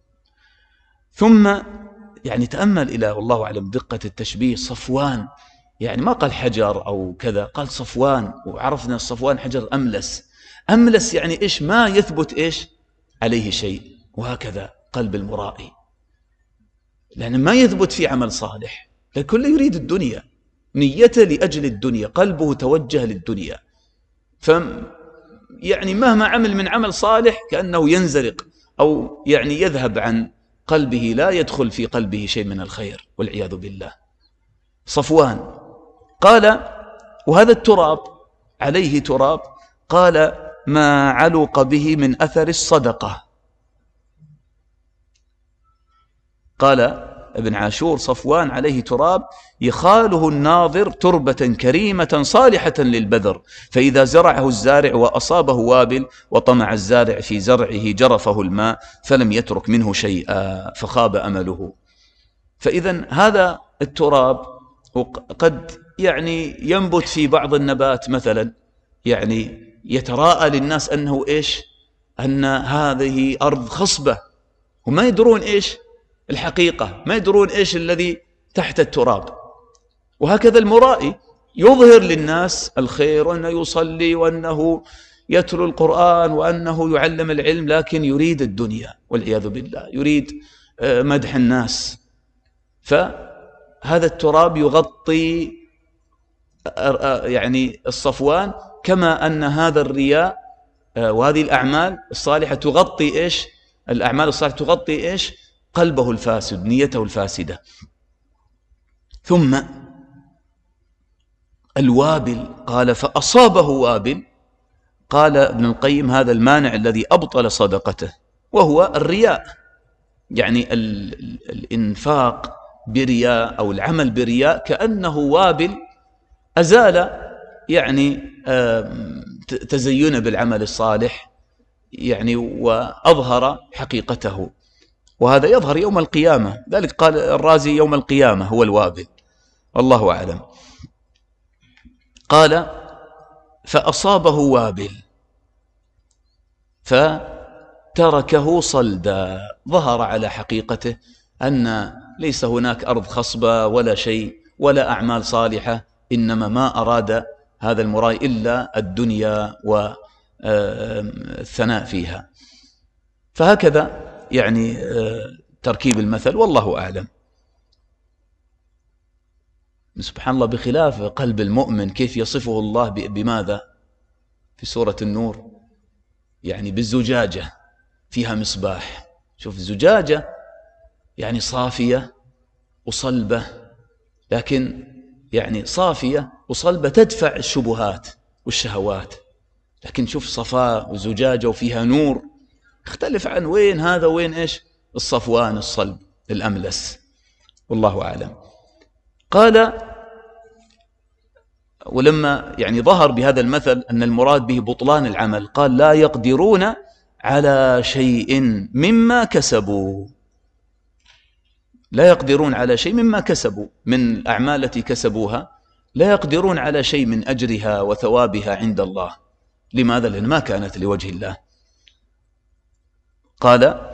ثم يعني تأمل إلى والله أعلم دقة التشبيه صفوان، يعني ما قال حجر أو كذا، قال صفوان، وعرفنا الصفوان حجر أملس. أملس يعني إيش؟ ما يثبت إيش عليه شيء. وهكذا قلب المرائي، لأن ما يثبت فيه عمل صالح، الكل يريد الدنيا، نيته لأجل الدنيا، قلبه توجه للدنيا. ف يعني مهما عمل من عمل صالح كأنه ينزلق أو يعني يذهب عن قلبه، لا يدخل في قلبه شيء من الخير والعياذ بالله. صفوان قال وهذا التراب عليه تراب، قال ما علق به من أثر الصدقة. قال ابن عاشور صفوان عليه تراب يخاله الناظر تربة كريمة صالحة للبذر، فإذا زرعه الزارع وأصابه وابل وطمع الزارع في زرعه جرفه الماء فلم يترك منه شيئا فخاب أمله. فإذا هذا التراب قد يعني ينبت في بعض النبات مثلا، يعني يتراءى للناس أنه إيش؟ أن هذه أرض خصبة، وما يدرون إيش الحقيقة، ما يدرون إيش الذي تحت التراب. وهكذا المرائي يظهر للناس الخير وأنه يصلي وأنه يتلو القرآن وأنه يعلم العلم، لكن يريد الدنيا والعياذ بالله، يريد مدح الناس. فهذا التراب يغطي يعني الصفوان، كما أن هذا الرياء وهذه الأعمال الصالحة تغطي إيش؟ الأعمال الصالحة تغطي إيش؟ قلبه الفاسد، نيته الفاسدة. ثم الوابل، قال فأصابه وابل. قال ابن القيم هذا المانع الذي أبطل صدقته، وهو الرياء، يعني الإنفاق برياء أو العمل برياء كأنه وابل أزال يعني تزين بالعمل الصالح، يعني وأظهر حقيقته، وهذا يظهر يوم القيامة. ذلك قال الرازي يوم القيامة هو الوابل، والله أعلم. قال فأصابه وابل فتركه صلدا، ظهر على حقيقته أن ليس هناك أرض خصبة ولا شيء ولا أعمال صالحة، إنما ما أراد هذا المرائي إلا الدنيا والثناء فيها. فهكذا يعني تركيب المثل، والله أعلم. سبحان الله، بخلاف قلب المؤمن كيف يصفه الله بماذا في سورة النور؟ يعني بالزجاجة فيها مصباح. شوف الزجاجة يعني صافية وصلبة، لكن يعني صافية وصلبة تدفع الشبهات والشهوات، لكن شوف صفاء وزجاجة وفيها نور، اختلف عن وين هذا وين إيش الصفوان الصلب الأملس، والله أعلم. قال ولما يعني ظهر بهذا المثل أن المراد به بطلان العمل، قال لا يقدرون على شيء مما كسبوا، لا يقدرون على شيء مما كسبوا من الأعمال التي كسبوها، لا يقدرون على شيء من أجرها وثوابها عند الله. لماذا؟ لأن ما كانت لوجه الله. قال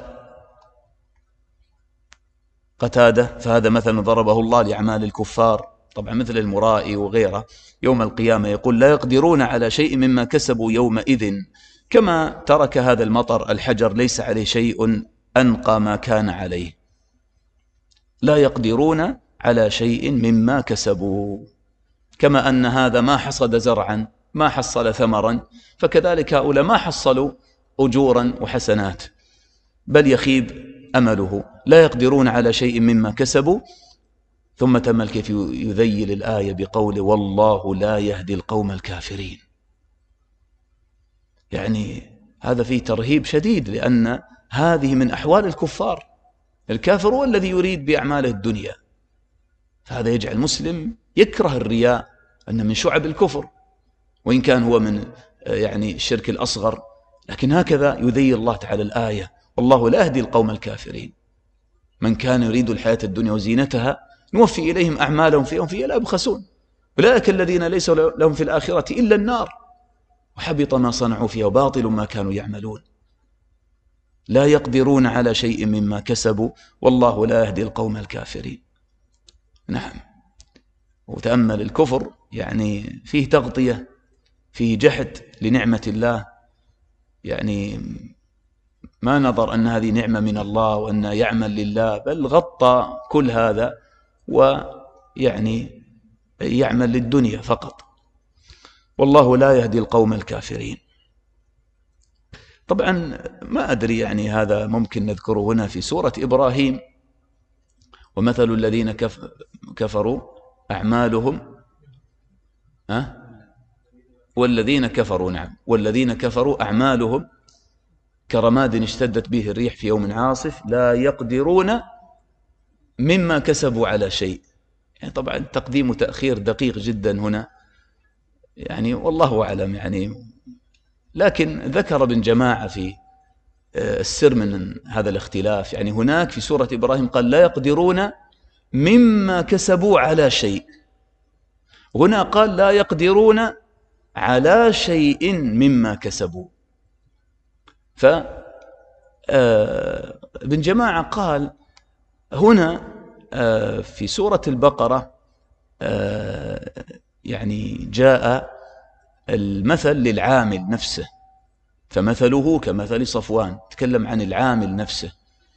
قتادة فهذا مثل ضربه الله لأعمال الكفار، طبعا مثل المرائي وغيره، يوم القيامة يقول لا يقدرون على شيء مما كسبوا يومئذ، كما ترك هذا المطر الحجر ليس عليه شيء أنقى ما كان عليه. لا يقدرون على شيء مما كسبوا، كما أن هذا ما حصد زرعا ما حصل ثمرا، فكذلك هؤلاء ما حصلوا أجورا وحسنات، بل يخيب أمله. لا يقدرون على شيء مما كسبوا. ثم تمل كيف يذيل الآية بقوله والله لا يهدي القوم الكافرين. يعني هذا فيه ترهيب شديد، لأن هذه من أحوال الكفار. الكافر هو الذي يريد بأعماله الدنيا، فهذا يجعل المسلم يكره الرياء، أنه من شعب الكفر، وإن كان هو من يعني الشرك الأصغر، لكن هكذا يذيل الله تعالى الآية والله لا يهدي القوم الكافرين. من كان يريد الحياة الدنيا وزينتها نوفي إليهم أعمالهم فيهم فيها لا يبخسون، أولئك الذين ليس لهم في الآخرة إلا النار وحبط ما صنعوا فيها وباطل ما كانوا يعملون. لا يقدرون على شيء مما كسبوا والله لا يهدي القوم الكافرين. نعم. وتأمل الكفر يعني فيه تغطية، فيه جحد لنعمة الله، يعني ما نظر أن هذه نعمة من الله وأن يعمل لله، بل غطى كل هذا ويعني يعمل للدنيا فقط. والله لا يهدي القوم الكافرين. طبعا ما أدري يعني هذا ممكن نذكره هنا في سورة إبراهيم، ومثل الذين كفروا أعمالهم ها والذين كفروا نعم والذين كفروا أعمالهم كرماد اشتدت به الريح في يوم عاصف لا يقدرون مما كسبوا على شيء. يعني طبعا تقديم وتأخير دقيق جدا هنا، يعني والله أعلم يعني، لكن ذكر ابن جماعة في السر من هذا الاختلاف. يعني هناك في سورة إبراهيم قال لا يقدرون مما كسبوا على شيء، هنا قال لا يقدرون على شيء مما كسبوا. فابن جماعة قال هنا في سورة البقرة يعني جاء المثل للعامل نفسه، فمثله كمثل صفوان، تكلم عن العامل نفسه.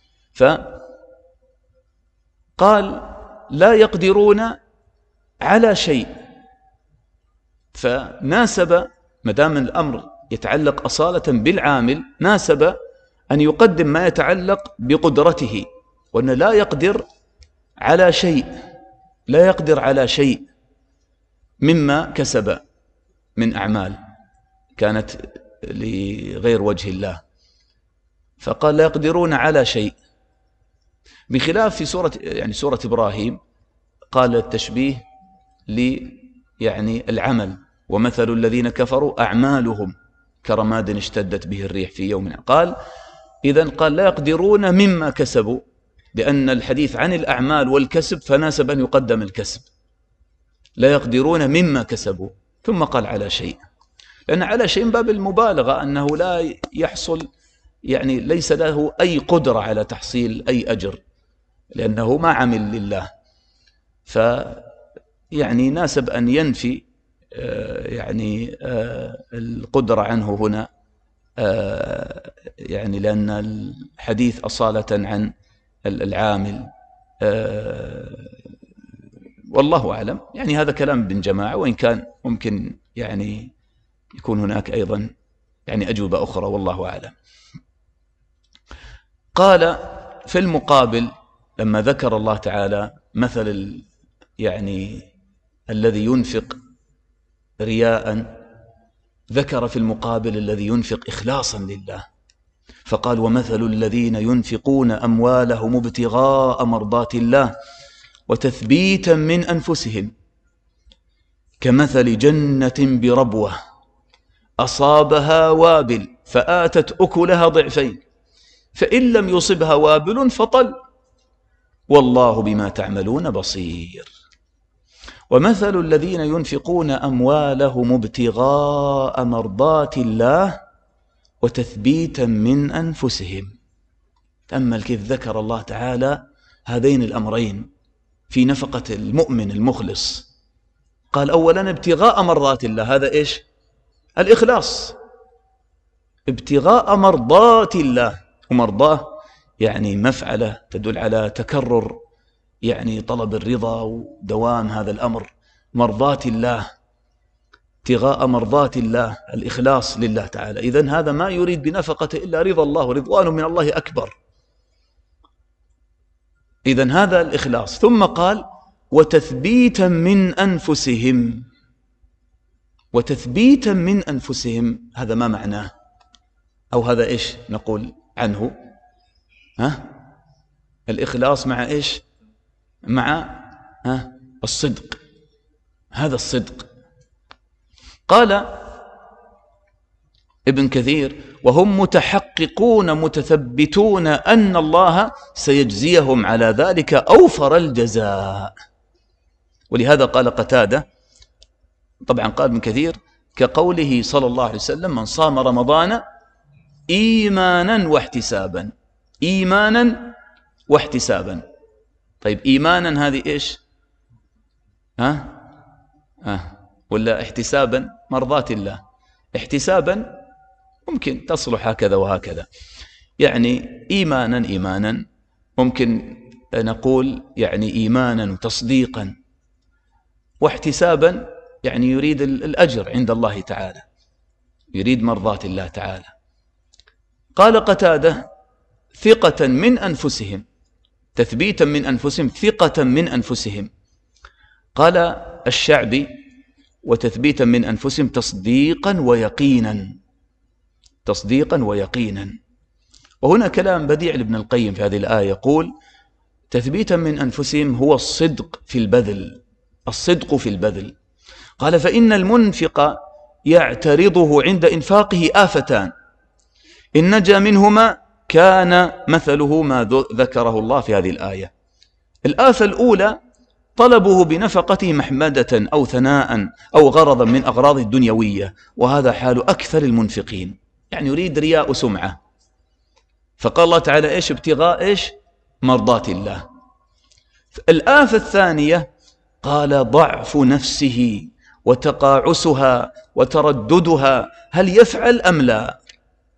فقال لا يقدرون على شيء، فناسب مدام الأمر يتعلق أصالة بالعامل ناسب أن يقدم ما يتعلق بقدرته، وأن لا يقدر على شيء، لا يقدر على شيء مما كسب من أعمال كانت لغير وجه الله، فقال لا يقدرون على شيء. بخلاف في سورة يعني سورة إبراهيم قال التشبيه ل يعني العمل، ومثل الذين كفروا أعمالهم كرماد اشتدت به الريح في يوم. قال إذن قال لا يقدرون مما كسبوا، لأن الحديث عن الأعمال والكسب فناسب أن يقدم الكسب، لا يقدرون مما كسبوا، ثم قال على شيء، لأن على شيء باب المبالغة، أنه لا يحصل يعني ليس له أي قدرة على تحصيل أي أجر لأنه ما عمل لله، فيعني ناسب أن ينفي يعني القدرة عنه هنا، يعني لأن الحديث أصالة عن العامل، والله أعلم. يعني هذا كلام ابن جماعة، وإن كان ممكن يعني يكون هناك أيضا يعني أجوبة أخرى، والله أعلم. قال في المقابل لما ذكر الله تعالى مثل يعني الذي ينفق رياء، ذكر في المقابل الذي ينفق إخلاصا لله، فقال ومثل الذين ينفقون أموالهم ابتغاء مرضات الله وتثبيتا من أنفسهم كمثل جنة بربوة أصابها وابل فآتت أكلها ضعفين فإن لم يصبها وابل فطل والله بما تعملون بصير. ومثل الذين ينفقون أموالهم ابتغاء مرضات الله وتثبيتا من أنفسهم. تأمل كيف ذكر الله تعالى هذين الأمرين في نفقة المؤمن المخلص. قال أولا ابتغاء مرضات الله، هذا إيش؟ الإخلاص، ابتغاء مرضات الله، ومرضاه يعني مفعلة تدل على تكرر يعني طلب الرضا ودوام هذا الأمر. مرضات الله، ابتغاء مرضات الله، الإخلاص لله تعالى. إذن هذا ما يريد بنفقته إلا رضا الله، رضوان من الله أكبر. إذن هذا الإخلاص. ثم قال وتثبيتا من أنفسهم، وتثبيتا من أنفسهم هذا ما معناه؟ أو هذا إيش نقول عنه؟ ها؟ الإخلاص مع إيش؟ مع ها؟ الصدق، هذا الصدق. قال ابن كثير وهم متحققون متثبتون أن الله سيجزيهم على ذلك أوفر الجزاء. ولهذا قال قتادة، طبعا قال ابن كثير كقوله صلى الله عليه وسلم من صام رمضان إيمانا واحتسابا، إيمانا واحتسابا. طيب إيمانا هذه إيش؟ ها؟ ها؟ ولا احتسابا؟ مرضات الله. احتسابا ممكن تصلح هكذا وهكذا، يعني إيمانا إيمانا ممكن نقول يعني إيمانا وتصديقا، واحتسابا يعني يريد الأجر عند الله تعالى، يريد مرضات الله تعالى. قال قتادة ثقة من أنفسهم، تثبيتا من أنفسهم، ثقة من أنفسهم. قال الشعبي وتثبيتا من أنفسهم تصديقا ويقينا، تصديقا ويقينا. وهنا كلام بديع لابن القيم في هذه الآية، يقول تثبيتا من أنفسهم هو الصدق في البذل، الصدق في البذل. قال فإن المنفق يعترضه عند إنفاقه آفتان إن نجا منهما كان مثله ما ذكره الله في هذه الآية. الآفة الأولى طلبه بنفقته محمدة أو ثناء أو غرضا من أغراض الدنيوية، وهذا حال أكثر المنفقين، يعني يريد رياء سمعة. فقال الله تعالى إيش؟ ابتغاء إيش؟ مرضات الله. الآفة الثانية قال ضعف نفسه وتقاعسها وترددها، هل يفعل أم لا؟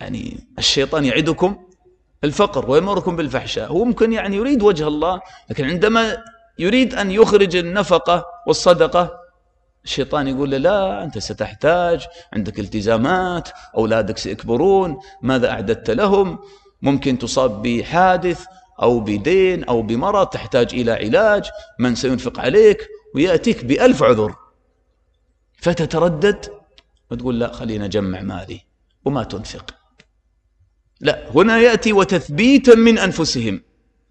يعني الشيطان يعدكم الفقر ويأمركم بالفحشاء، هو ممكن يعني يريد وجه الله، لكن عندما يريد أن يخرج النفقة والصدقة الشيطان يقول له لا، أنت ستحتاج، عندك التزامات، أولادك سيكبرون، ماذا أعددت لهم؟ ممكن تصاب بحادث أو بدين أو بمرض تحتاج إلى علاج، من سينفق عليك؟ ويأتيك بألف عذر، فتتردد وتقول لا خلينا أجمع مالي وما تنفق. لا، هنا يأتي وتثبيتا من أنفسهم،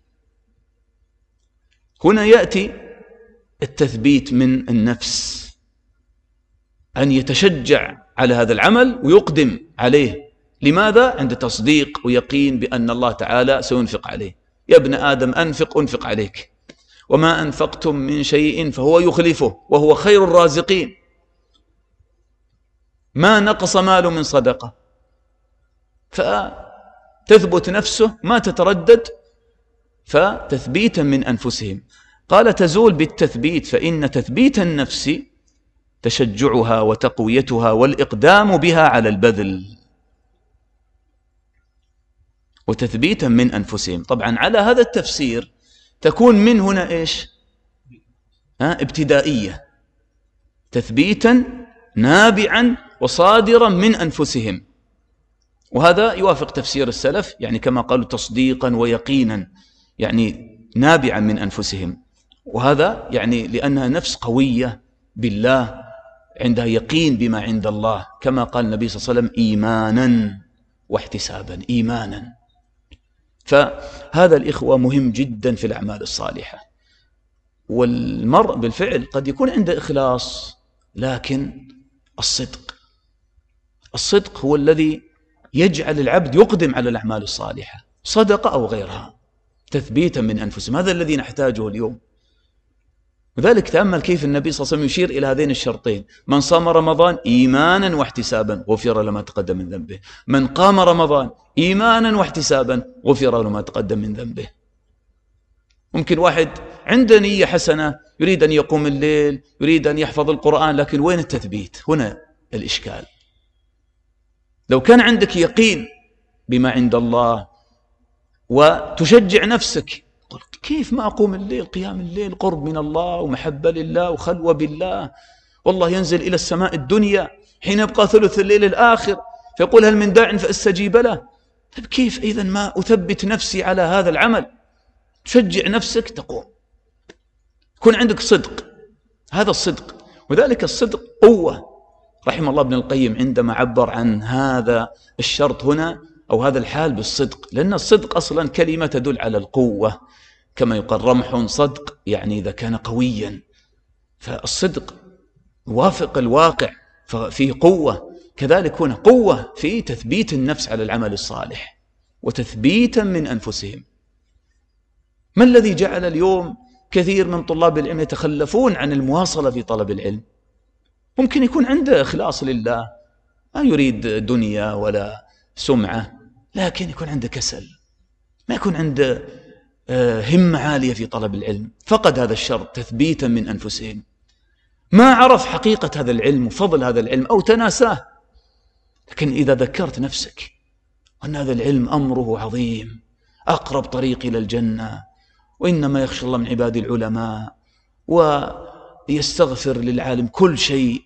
هنا يأتي التثبيت من النفس، أن يتشجع على هذا العمل ويقدم عليه. لماذا؟ عند تصديق ويقين بأن الله تعالى سينفق عليه. يا ابن آدم أنفق أنفق عليك، وما أنفقتم من شيء فهو يخلفه وهو خير الرازقين. ما نقص مال من صدقة، فتثبت نفسه ما تتردد، فتثبيتا من أنفسهم. قال تزول بالتثبيت، فإن تثبيت النفس تشجعها وتقويتها والإقدام بها على البذل. وتثبيتا من أنفسهم، طبعا على هذا التفسير تكون من هنا إيش؟ ها؟ ابتدائية، تثبيتا نابعا وصادرا من أنفسهم، وهذا يوافق تفسير السلف، يعني كما قالوا تصديقا ويقينا، يعني نابعا من أنفسهم، وهذا يعني لأنها نفس قوية بالله، عندها يقين بما عند الله، كما قال النبي صلى الله عليه وسلم إيمانا واحتسابا، إيمانا. فهذا الإخوة مهم جدا في الأعمال الصالحة. والمرء بالفعل قد يكون عنده إخلاص، لكن الصدق الصدق هو الذي يجعل العبد يقدم على الأعمال الصالحة، صدقة أو غيرها، تثبيتا من أنفسهم. هذا الذي نحتاجه اليوم. وذلك تأمل كيف النبي صلى الله عليه وسلم يشير إلى هذين الشرطين: من صام رمضان إيمانا واحتسابا غفر له ما تقدم من ذنبه، من قام رمضان إيمانا واحتسابا غفر له ما تقدم من ذنبه. ممكن واحد عنده نية حسنة، يريد أن يقوم الليل، يريد أن يحفظ القرآن، لكن وين التثبيت؟ هنا الإشكال. لو كان عندك يقين بما عند الله وتشجع نفسك، قل كيف ما أقوم الليل؟ قيام الليل قرب من الله ومحبة لله وخلوة بالله، والله ينزل إلى السماء الدنيا حين يبقى ثلث الليل الآخر فيقول هل من داع فأستجيب له. طيب كيف إذن ما أثبت نفسي على هذا العمل؟ تشجع نفسك تقوم، يكون عندك صدق. هذا الصدق، وذلك الصدق قوة. رحم الله ابن القيم عندما عبر عن هذا الشرط هنا أو هذا الحال بالصدق، لأن الصدق أصلا كلمة تدل على القوة، كما يقال رمح صدق، يعني إذا كان قويا، فالصدق يوافق الواقع فيه قوة. كذلك هنا قوة في تثبيت النفس على العمل الصالح وتثبيتا من أنفسهم. ما الذي جعل اليوم كثير من طلاب العلم يتخلفون عن المواصلة في طلب العلم؟ ممكن يكون عنده إخلاص لله، ما يريد دنيا ولا سمعة، لكن يكون عنده كسل، ما يكون عنده همة عالية في طلب العلم، فقد هذا الشرط تثبيتا من أنفسهم، ما عرف حقيقة هذا العلم وفضل هذا العلم أو تناساه. لكن إذا ذكرت نفسك أن هذا العلم أمره عظيم، أقرب طريق إلى الجنة، وإنما يخشى الله من عباد العلماء، ويستغفر للعالم كل شيء،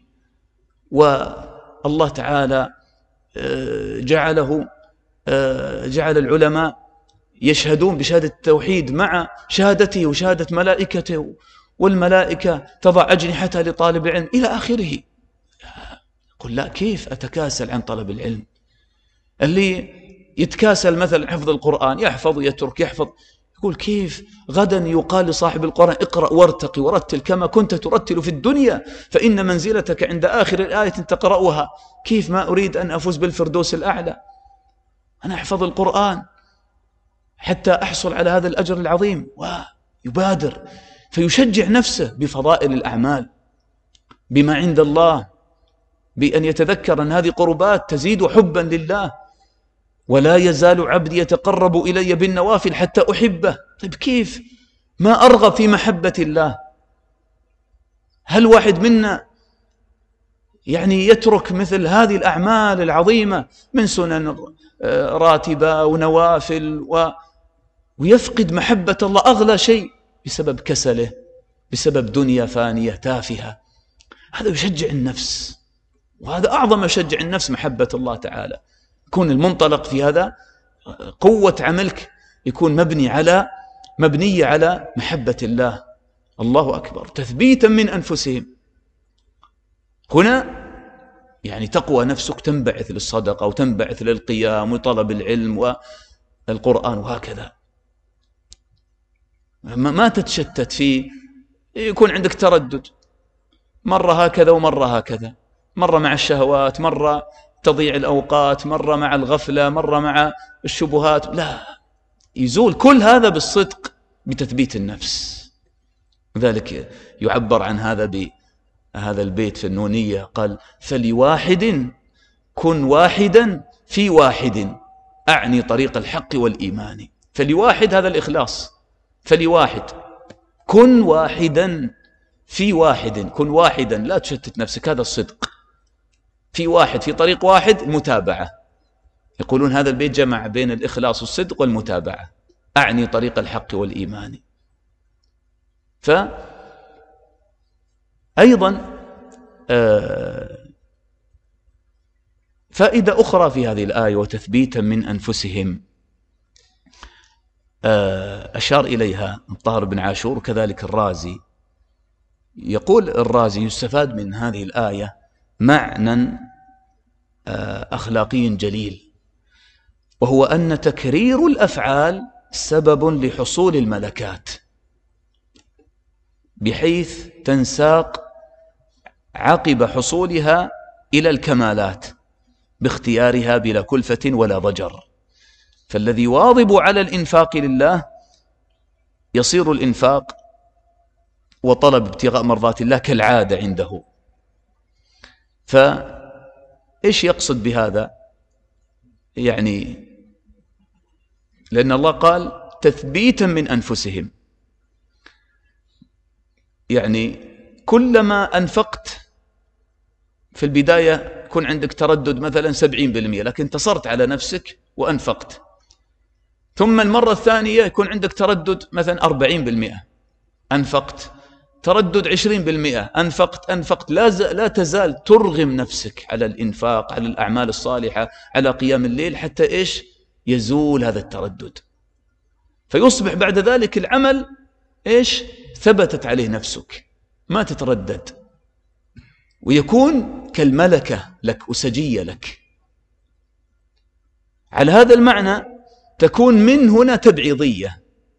والله تعالى جعله جعل العلماء يشهدون بشهادة التوحيد مع شهادته وشهادة ملائكته، والملائكة تضع أجنحتها لطالب العلم إلى آخره. قل لا، كيف أتكاسل عن طلب العلم؟ اللي يتكاسل مثلا حفظ القرآن، يحفظ يترك يحفظ، يقول كيف غدا يقال لصاحب القرآن اقرأ وارتقي ورتل كما كنت ترتل في الدنيا فإن منزلتك عند آخر الآية تقرأها. كيف ما أريد أن أفوز بالفردوس الأعلى؟ أنا أحفظ القرآن حتى أحصل على هذا الأجر العظيم، ويبادر فيشجع نفسه بفضائل الأعمال، بما عند الله، بأن يتذكر أن هذه قربات تزيد حبا لله. ولا يزال عبدي يتقرب إلي بالنوافل حتى أحبه. طيب كيف ما أرغب في محبة الله؟ هل واحد منا يعني يترك مثل هذه الأعمال العظيمة من سنن راتبة ونوافل و... ويفقد محبة الله أغلى شيء بسبب كسله، بسبب دنيا فانية تافهة. هذا يشجع النفس، وهذا أعظم يشجع النفس محبة الله تعالى. يكون المنطلق في هذا قوة عملك يكون مبني على مبنية على محبة الله. الله أكبر. تثبيتا من أنفسهم، هنا يعني تقوى نفسك، تنبعث للصدقة وتنبعث للقيام وطلب العلم والقرآن وهكذا. ما تتشتت في يكون عندك تردد، مرة هكذا ومرة هكذا، مرة مع الشهوات، مرة تضيع الأوقات، مرة مع الغفلة، مرة مع الشبهات. لا، يزول كل هذا بالصدق بتثبيت النفس. لذلك يعبر عن هذا بهذا البيت في النونية، قال: فلواحد كن واحدا في واحد، أعني طريق الحق والإيمان. فلواحد هذا الإخلاص، فلواحد كن واحدا في واحد، كن واحدا لا تشتت نفسك، هذا الصدق. في واحد، في طريق واحد، المتابعة. يقولون هذا البيت جمع بين الإخلاص والصدق والمتابعة، أعني طريق الحق والإيمان. فأيضا فائدة أخرى في هذه الآية: وتثبيتا من أنفسهم، أشار إليها الطاهر بن عاشور وكذلك الرازي. يقول الرازي: يستفاد من هذه الآية معنى أخلاقي جليل، وهو أن تكرير الأفعال سبب لحصول الملكات، بحيث تنساق عقب حصولها إلى الكمالات باختيارها بلا كلفة ولا ضجر. فالذي يواظب على الإنفاق لله يصير الإنفاق وطلب ابتغاء مرضات الله كالعادة عنده. فإيش يقصد بهذا؟ يعني لأن الله قال تثبيتا من أنفسهم، يعني كلما أنفقت في البداية يكون عندك تردد مثلا سبعين بالمئة، لكن انتصرت على نفسك وأنفقت. ثم المرة الثانية يكون عندك تردد مثلا أربعين بالمئة، أنفقت. تردد عشرين بالمئة، أنفقت أنفقت لا, لا تزال ترغم نفسك على الإنفاق، على الأعمال الصالحة، على قيام الليل، حتى إيش؟ يزول هذا التردد، فيصبح بعد ذلك العمل إيش؟ ثبتت عليه نفسك، ما تتردد، ويكون كالملكة لك، أسجية لك. على هذا المعنى تكون من هنا تبعيضية،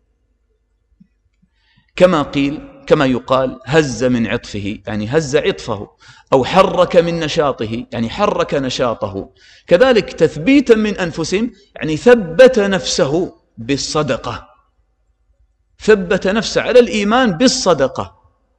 كما قيل كما يقال هز من عطفه، يعني هز عطفه، أو حرك من نشاطه، يعني حرك نشاطه. كذلك تثبيتا من أنفسهم، يعني ثبت نفسه بالصدقة، ثبت نفسه على الإيمان بالصدقة.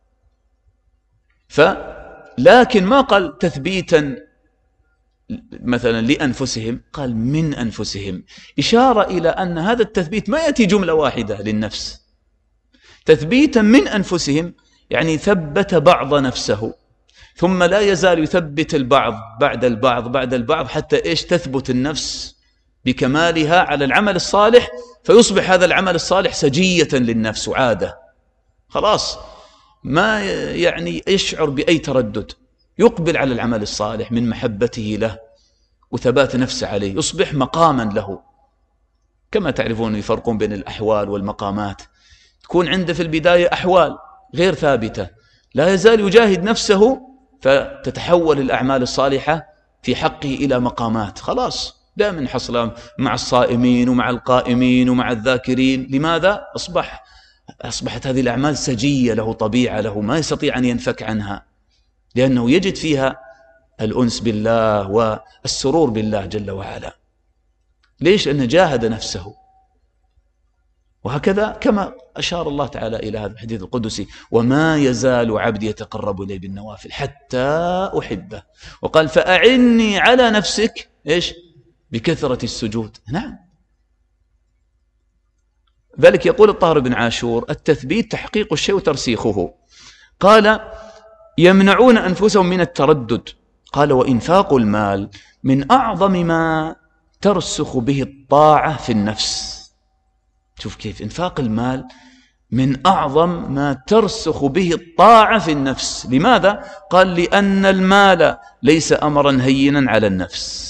فلكن ما قال تثبيتا مثلا لأنفسهم، قال من أنفسهم، إشارة إلى أن هذا التثبيت ما يأتي جملة واحدة للنفس. تثبيتا من أنفسهم يعني ثبت بعض نفسه، ثم لا يزال يثبت البعض بعد البعض بعد البعض، حتى إيش؟ تثبت النفس بكمالها على العمل الصالح، فيصبح هذا العمل الصالح سجية للنفس وعادة، خلاص ما يعني يشعر بأي تردد، يقبل على العمل الصالح من محبته له وثبات نفسه عليه، يصبح مقاما له. كما تعرفون يفرقون بين الأحوال والمقامات، تكون عنده في البداية أحوال غير ثابتة، لا يزال يجاهد نفسه، فتتحول الأعمال الصالحة في حقه إلى مقامات، خلاص دائما حصل مع الصائمين ومع القائمين ومع الذاكرين. لماذا؟ أصبح أصبحت هذه الأعمال سجية له، طبيعة له، ما يستطيع أن ينفك عنها، لأنه يجد فيها الأنس بالله والسرور بالله جل وعلا. ليش؟ لأنه جاهد نفسه. وهكذا كما أشار الله تعالى إلى هذا الحديث القدسي: وما يزال عبدي يتقرب إلي بالنوافل حتى أحبه. وقال: فأعني على نفسك إيش؟ بكثرة السجود. نعم. ذلك يقول الطاهر بن عاشور: التثبيت تحقيق الشيء وترسيخه. قال: يمنعون أنفسهم من التردد قال وإنفاق المال من أعظم ما ترسخ به الطاعة في النفس. شوف كيف إنفاق المال من أعظم ما ترسخ به الطاعة في النفس. لماذا؟ قال لأن المال ليس أمرا هينا على النفس،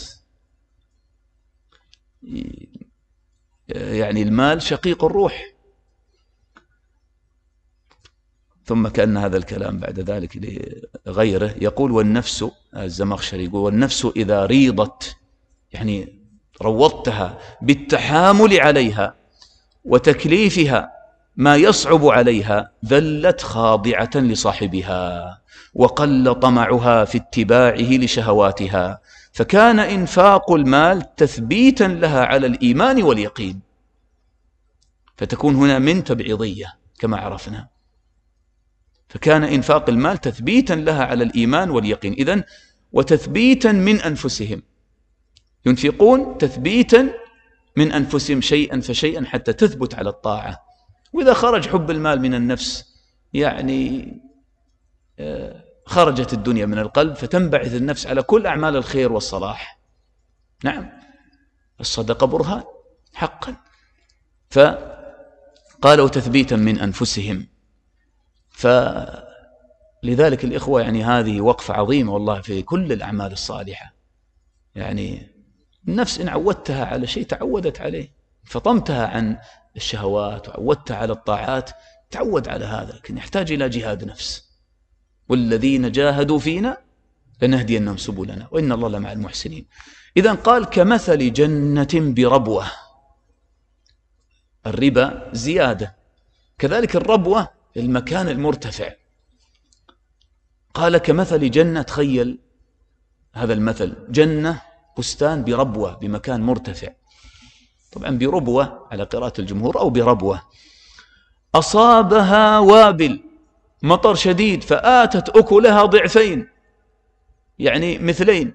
يعني المال شقيق الروح. ثم كأن هذا الكلام بعد ذلك لغيره يقول والنفس، الزمخشري يقول والنفس إذا ريضت، يعني روضتها بالتحامل عليها وتكليفها ما يصعب عليها، ذلت خاضعة لصاحبها وقل طمعها في اتباعه لشهواتها، فكان إنفاق المال تثبيتا لها على الإيمان واليقين، فتكون هنا من تبعيضية كما عرفنا. فكان إنفاق المال تثبيتا لها على الإيمان واليقين، إذن وتثبيتا من أنفسهم، ينفقون تثبيتا من أنفسهم شيئا فشيئا حتى تثبت على الطاعة. وإذا خرج حب المال من النفس يعني خرجت الدنيا من القلب، فتنبعث النفس على كل أعمال الخير والصلاح. نعم، الصدقة برهان حقا. فقالوا تثبيتا من أنفسهم. فلذلك الإخوة يعني هذه وقفة عظيمة والله في كل الأعمال الصالحة. يعني النفس إن عودتها على شيء تعودت عليه، فطمتها عن الشهوات وعودتها على الطاعات تعود على هذا، لكن يحتاج إلى جهاد نفس. والذين جاهدوا فينا لنهدينهم سبلنا وإن الله لمع المحسنين. إذن قال كمثل جنة بربوة، الربا زيادة، كذلك الربوة المكان المرتفع. قال كمثل جنة، تخيل هذا المثل، جنة بستان بربوة بمكان مرتفع، طبعا بربوة على قراءة الجمهور أو بربوة، أصابها وابل، مطر شديد، فآتت أكلها ضعفين، يعني مثلين،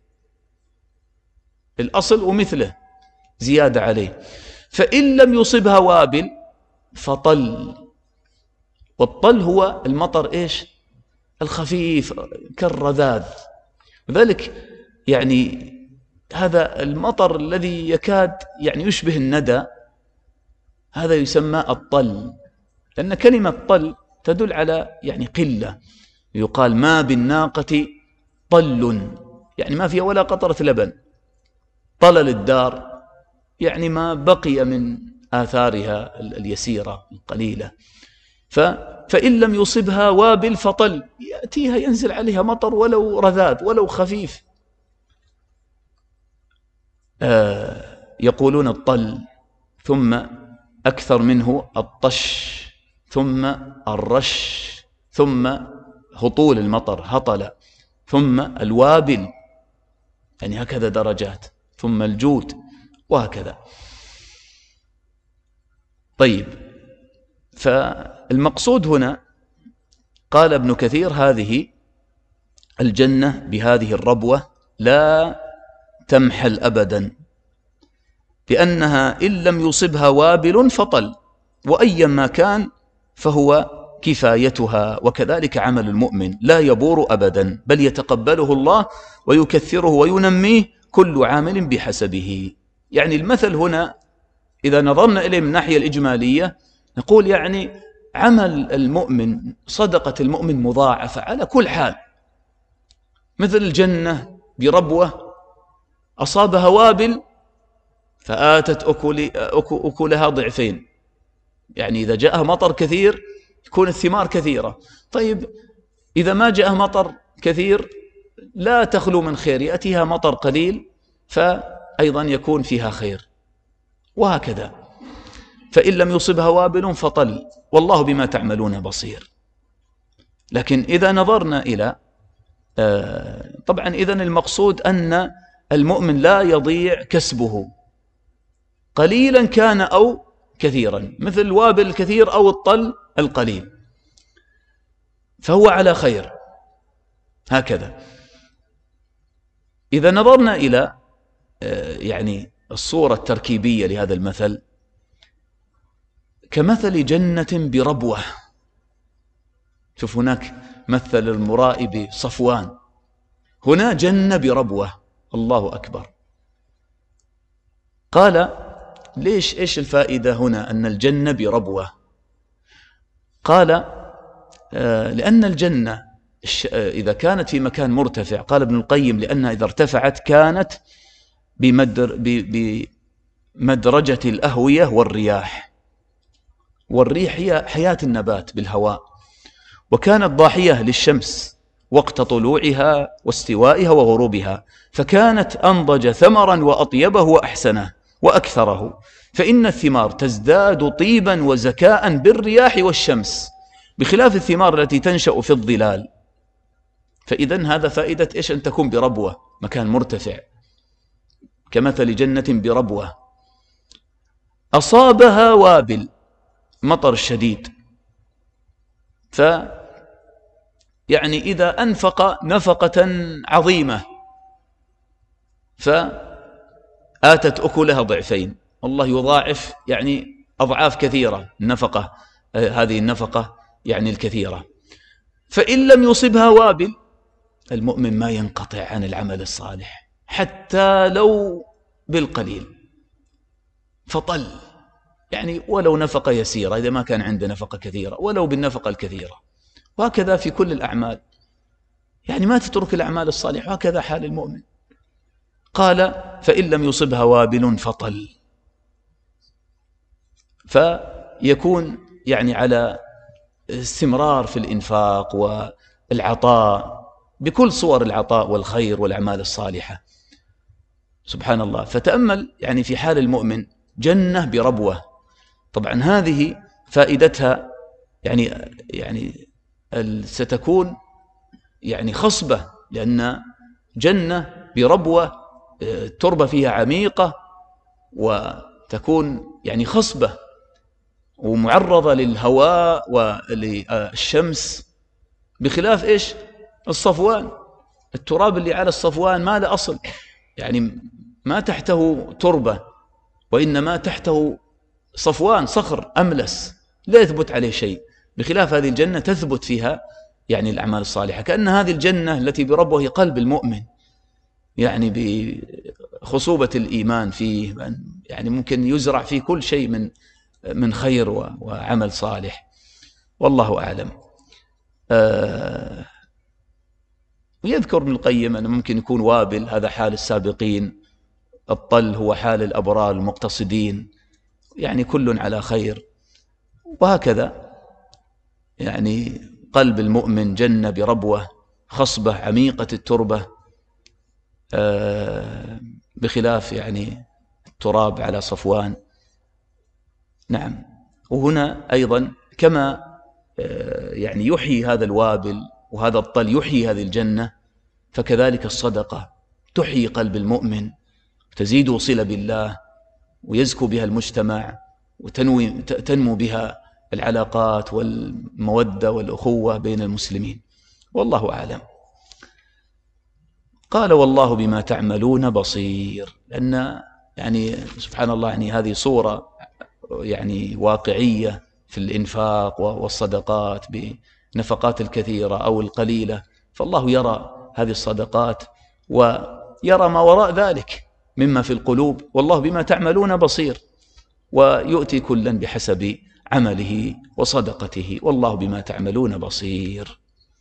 الأصل ومثله زيادة عليه. فإن لم يصبها وابل فطل، والطل هو المطر إيش؟ الخفيف كالرذاذ. وذلك يعني هذا المطر الذي يكاد يعني يشبه الندى، هذا يسمى الطل، لأن كلمة طل تدل على يعني قلة. يقال ما بالناقة طل، يعني ما فيها ولا قطرة لبن. طلل الدار يعني ما بقي من آثارها اليسيرة القليلة. ف فإن لم يصبها وابل فطل، يأتيها ينزل عليها مطر ولو رذاذ ولو خفيف. آه يقولون الطل، ثم أكثر منه الطش، ثم الرش، ثم هطول المطر هطل، ثم الوابل، يعني هكذا درجات، ثم الجود، وهكذا. طيب، فالمقصود هنا قال ابن كثير هذه الجنة بهذه الربوة لا تمحل أبدا، لأنها إن لم يصبها وابل فطل، وأيا ما كان فهو كفايتها. وكذلك عمل المؤمن لا يبور أبدا، بل يتقبله الله ويكثره وينميه كل عامل بحسبه. يعني المثل هنا إذا نظرنا إليه من الناحية الإجمالية نقول يعني عمل المؤمن، صدقة المؤمن مضاعفة على كل حال، مثل الجنة بربوة أصابها وابل فآتت أكل أكلها ضعفين، يعني إذا جاءها مطر كثير تكون الثمار كثيرة. طيب إذا ما جاءها مطر كثير لا تخلو من خير، يأتيها مطر قليل فأيضا يكون فيها خير، وهكذا. فإن لم يصبها وابل فطل، والله بما تعملون بصير. لكن إذا نظرنا إلى آه طبعا إذن المقصود أن المؤمن لا يضيع كسبه قليلا كان أو كثيرا، مثل الوابل الكثير أو الطل القليل، فهو على خير. هكذا إذا نظرنا إلى آه يعني الصورة التركيبية لهذا المثل، كمثل جنة بربوة. شوف هناك مثل المرائي بصفوان، هنا جنة بربوة. الله أكبر. قال ليش؟ إيش الفائدة هنا أن الجنة بربوة؟ قال آه لأن الجنة إذا كانت في مكان مرتفع، قال ابن القيم لأنها إذا ارتفعت كانت بمدر بمدرجة الأهوية والرياح، والريح هي حياة النبات بالهواء، وكانت ضاحية للشمس وقت طلوعها واستوائها وغروبها، فكانت أنضج ثمرا وأطيبه وأحسنه وأكثره، فإن الثمار تزداد طيبا وزكاء بالرياح والشمس بخلاف الثمار التي تنشأ في الظلال. فإذن هذا فائدة إيش؟ أن تكون بربوة، مكان مرتفع، كمثل جنة بربوة أصابها وابل، مطر شديد، ف يعني إذا أنفق نفقة عظيمة فآتت أكلها ضعفين، الله يضاعف يعني أضعاف كثيرة النفقة، هذه النفقة يعني الكثيرة. فإن لم يصبها وابل، المؤمن ما ينقطع عن العمل الصالح حتى لو بالقليل، فطل يعني ولو نفقة يسيرة إذا ما كان عنده نفقة كثيرة، ولو بالنفقة الكثيرة، وهكذا في كل الأعمال، يعني ما تترك الأعمال الصالحة، وهكذا حال المؤمن. قال فإن لم يصبها وابل فطل، فيكون يعني على استمرار في الإنفاق والعطاء بكل صور العطاء والخير والأعمال الصالحة. سبحان الله. فتأمل يعني في حال المؤمن جنة بربوة. طبعا هذه فائدتها يعني يعني ستكون يعني خصبة، لأن جنة بربوة التربة فيها عميقة وتكون يعني خصبة ومعرضة للهواء وللشمس، بخلاف إيش؟ الصفوان. التراب اللي على الصفوان ما له أصل، يعني ما تحته تربة، وإنما تحته صفوان، صخر أملس لا يثبت عليه شيء، بخلاف هذه الجنة تثبت فيها يعني الأعمال الصالحة. كأن هذه الجنة التي بربوه هي قلب المؤمن، يعني بخصوبة الإيمان فيه، يعني ممكن يزرع فيه كل شيء من من خير وعمل صالح. والله أعلم. آه ويذكر ابن القيم أنه ممكن يكون وابل هذا حال السابقين، الطل هو حال الأبرار المقتصدين، يعني كل على خير. وهكذا يعني قلب المؤمن جنة بربوة، خصبة عميقة التربة، آه بخلاف يعني التراب على صفوان. نعم. وهنا أيضا كما آه يعني يحيي هذا الوابل وهذا الطل يحيي هذه الجنة، فكذلك الصدقة تحيي قلب المؤمن، تزيد صلة بالله، ويزكو بها المجتمع، وتنوي تنمو بها العلاقات والمودة والأخوة بين المسلمين. والله أعلم. قال والله بما تعملون بصير، لأن يعني سبحان الله يعني هذه صورة يعني واقعية في الإنفاق والصدقات بنفقات الكثيرة أو القليلة، فالله يرى هذه الصدقات ويرى ما وراء ذلك مما في القلوب. والله بما تعملون بصير، ويؤتي كلا بحسب عمله وصدقته، والله بما تعملون بصير.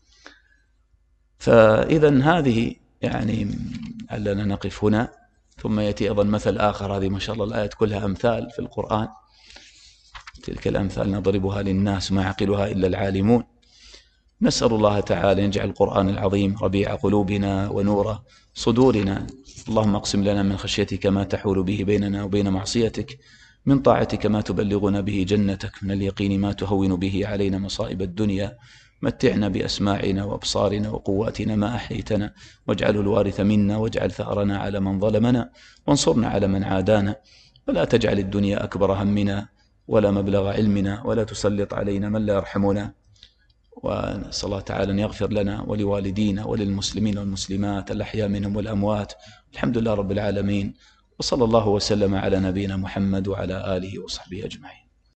فإذا هذه يعني علنا نقف هنا، ثم يأتي أيضا مثل آخر. هذه ما شاء الله الآيات كلها أمثال في القرآن، تلك الأمثال نضربها للناس ما يعقلها إلا العالمون. نسأل الله تعالى أن يجعل القرآن العظيم ربيع قلوبنا ونور صدورنا. اللهم اقسم لنا من خشيتك ما تحول به بيننا وبين معصيتك، من طاعتك ما تبلغنا به جنتك، من اليقين ما تهون به علينا مصائب الدنيا. متعنا بأسماعنا وأبصارنا وقواتنا ما أحيتنا، واجعله الوارث منا، واجعل ثأرنا على من ظلمنا، وانصرنا على من عادانا، ولا تجعل الدنيا أكبر همنا ولا مبلغ علمنا، ولا تسلط علينا من لا يرحمنا. ونسأل الله تعالى أن يغفر لنا ولوالدينا وللمسلمين والمسلمات الأحياء منهم والأموات. الحمد لله رب العالمين، وصلى الله وسلم على نبينا محمد وعلى آله وصحبه أجمعين.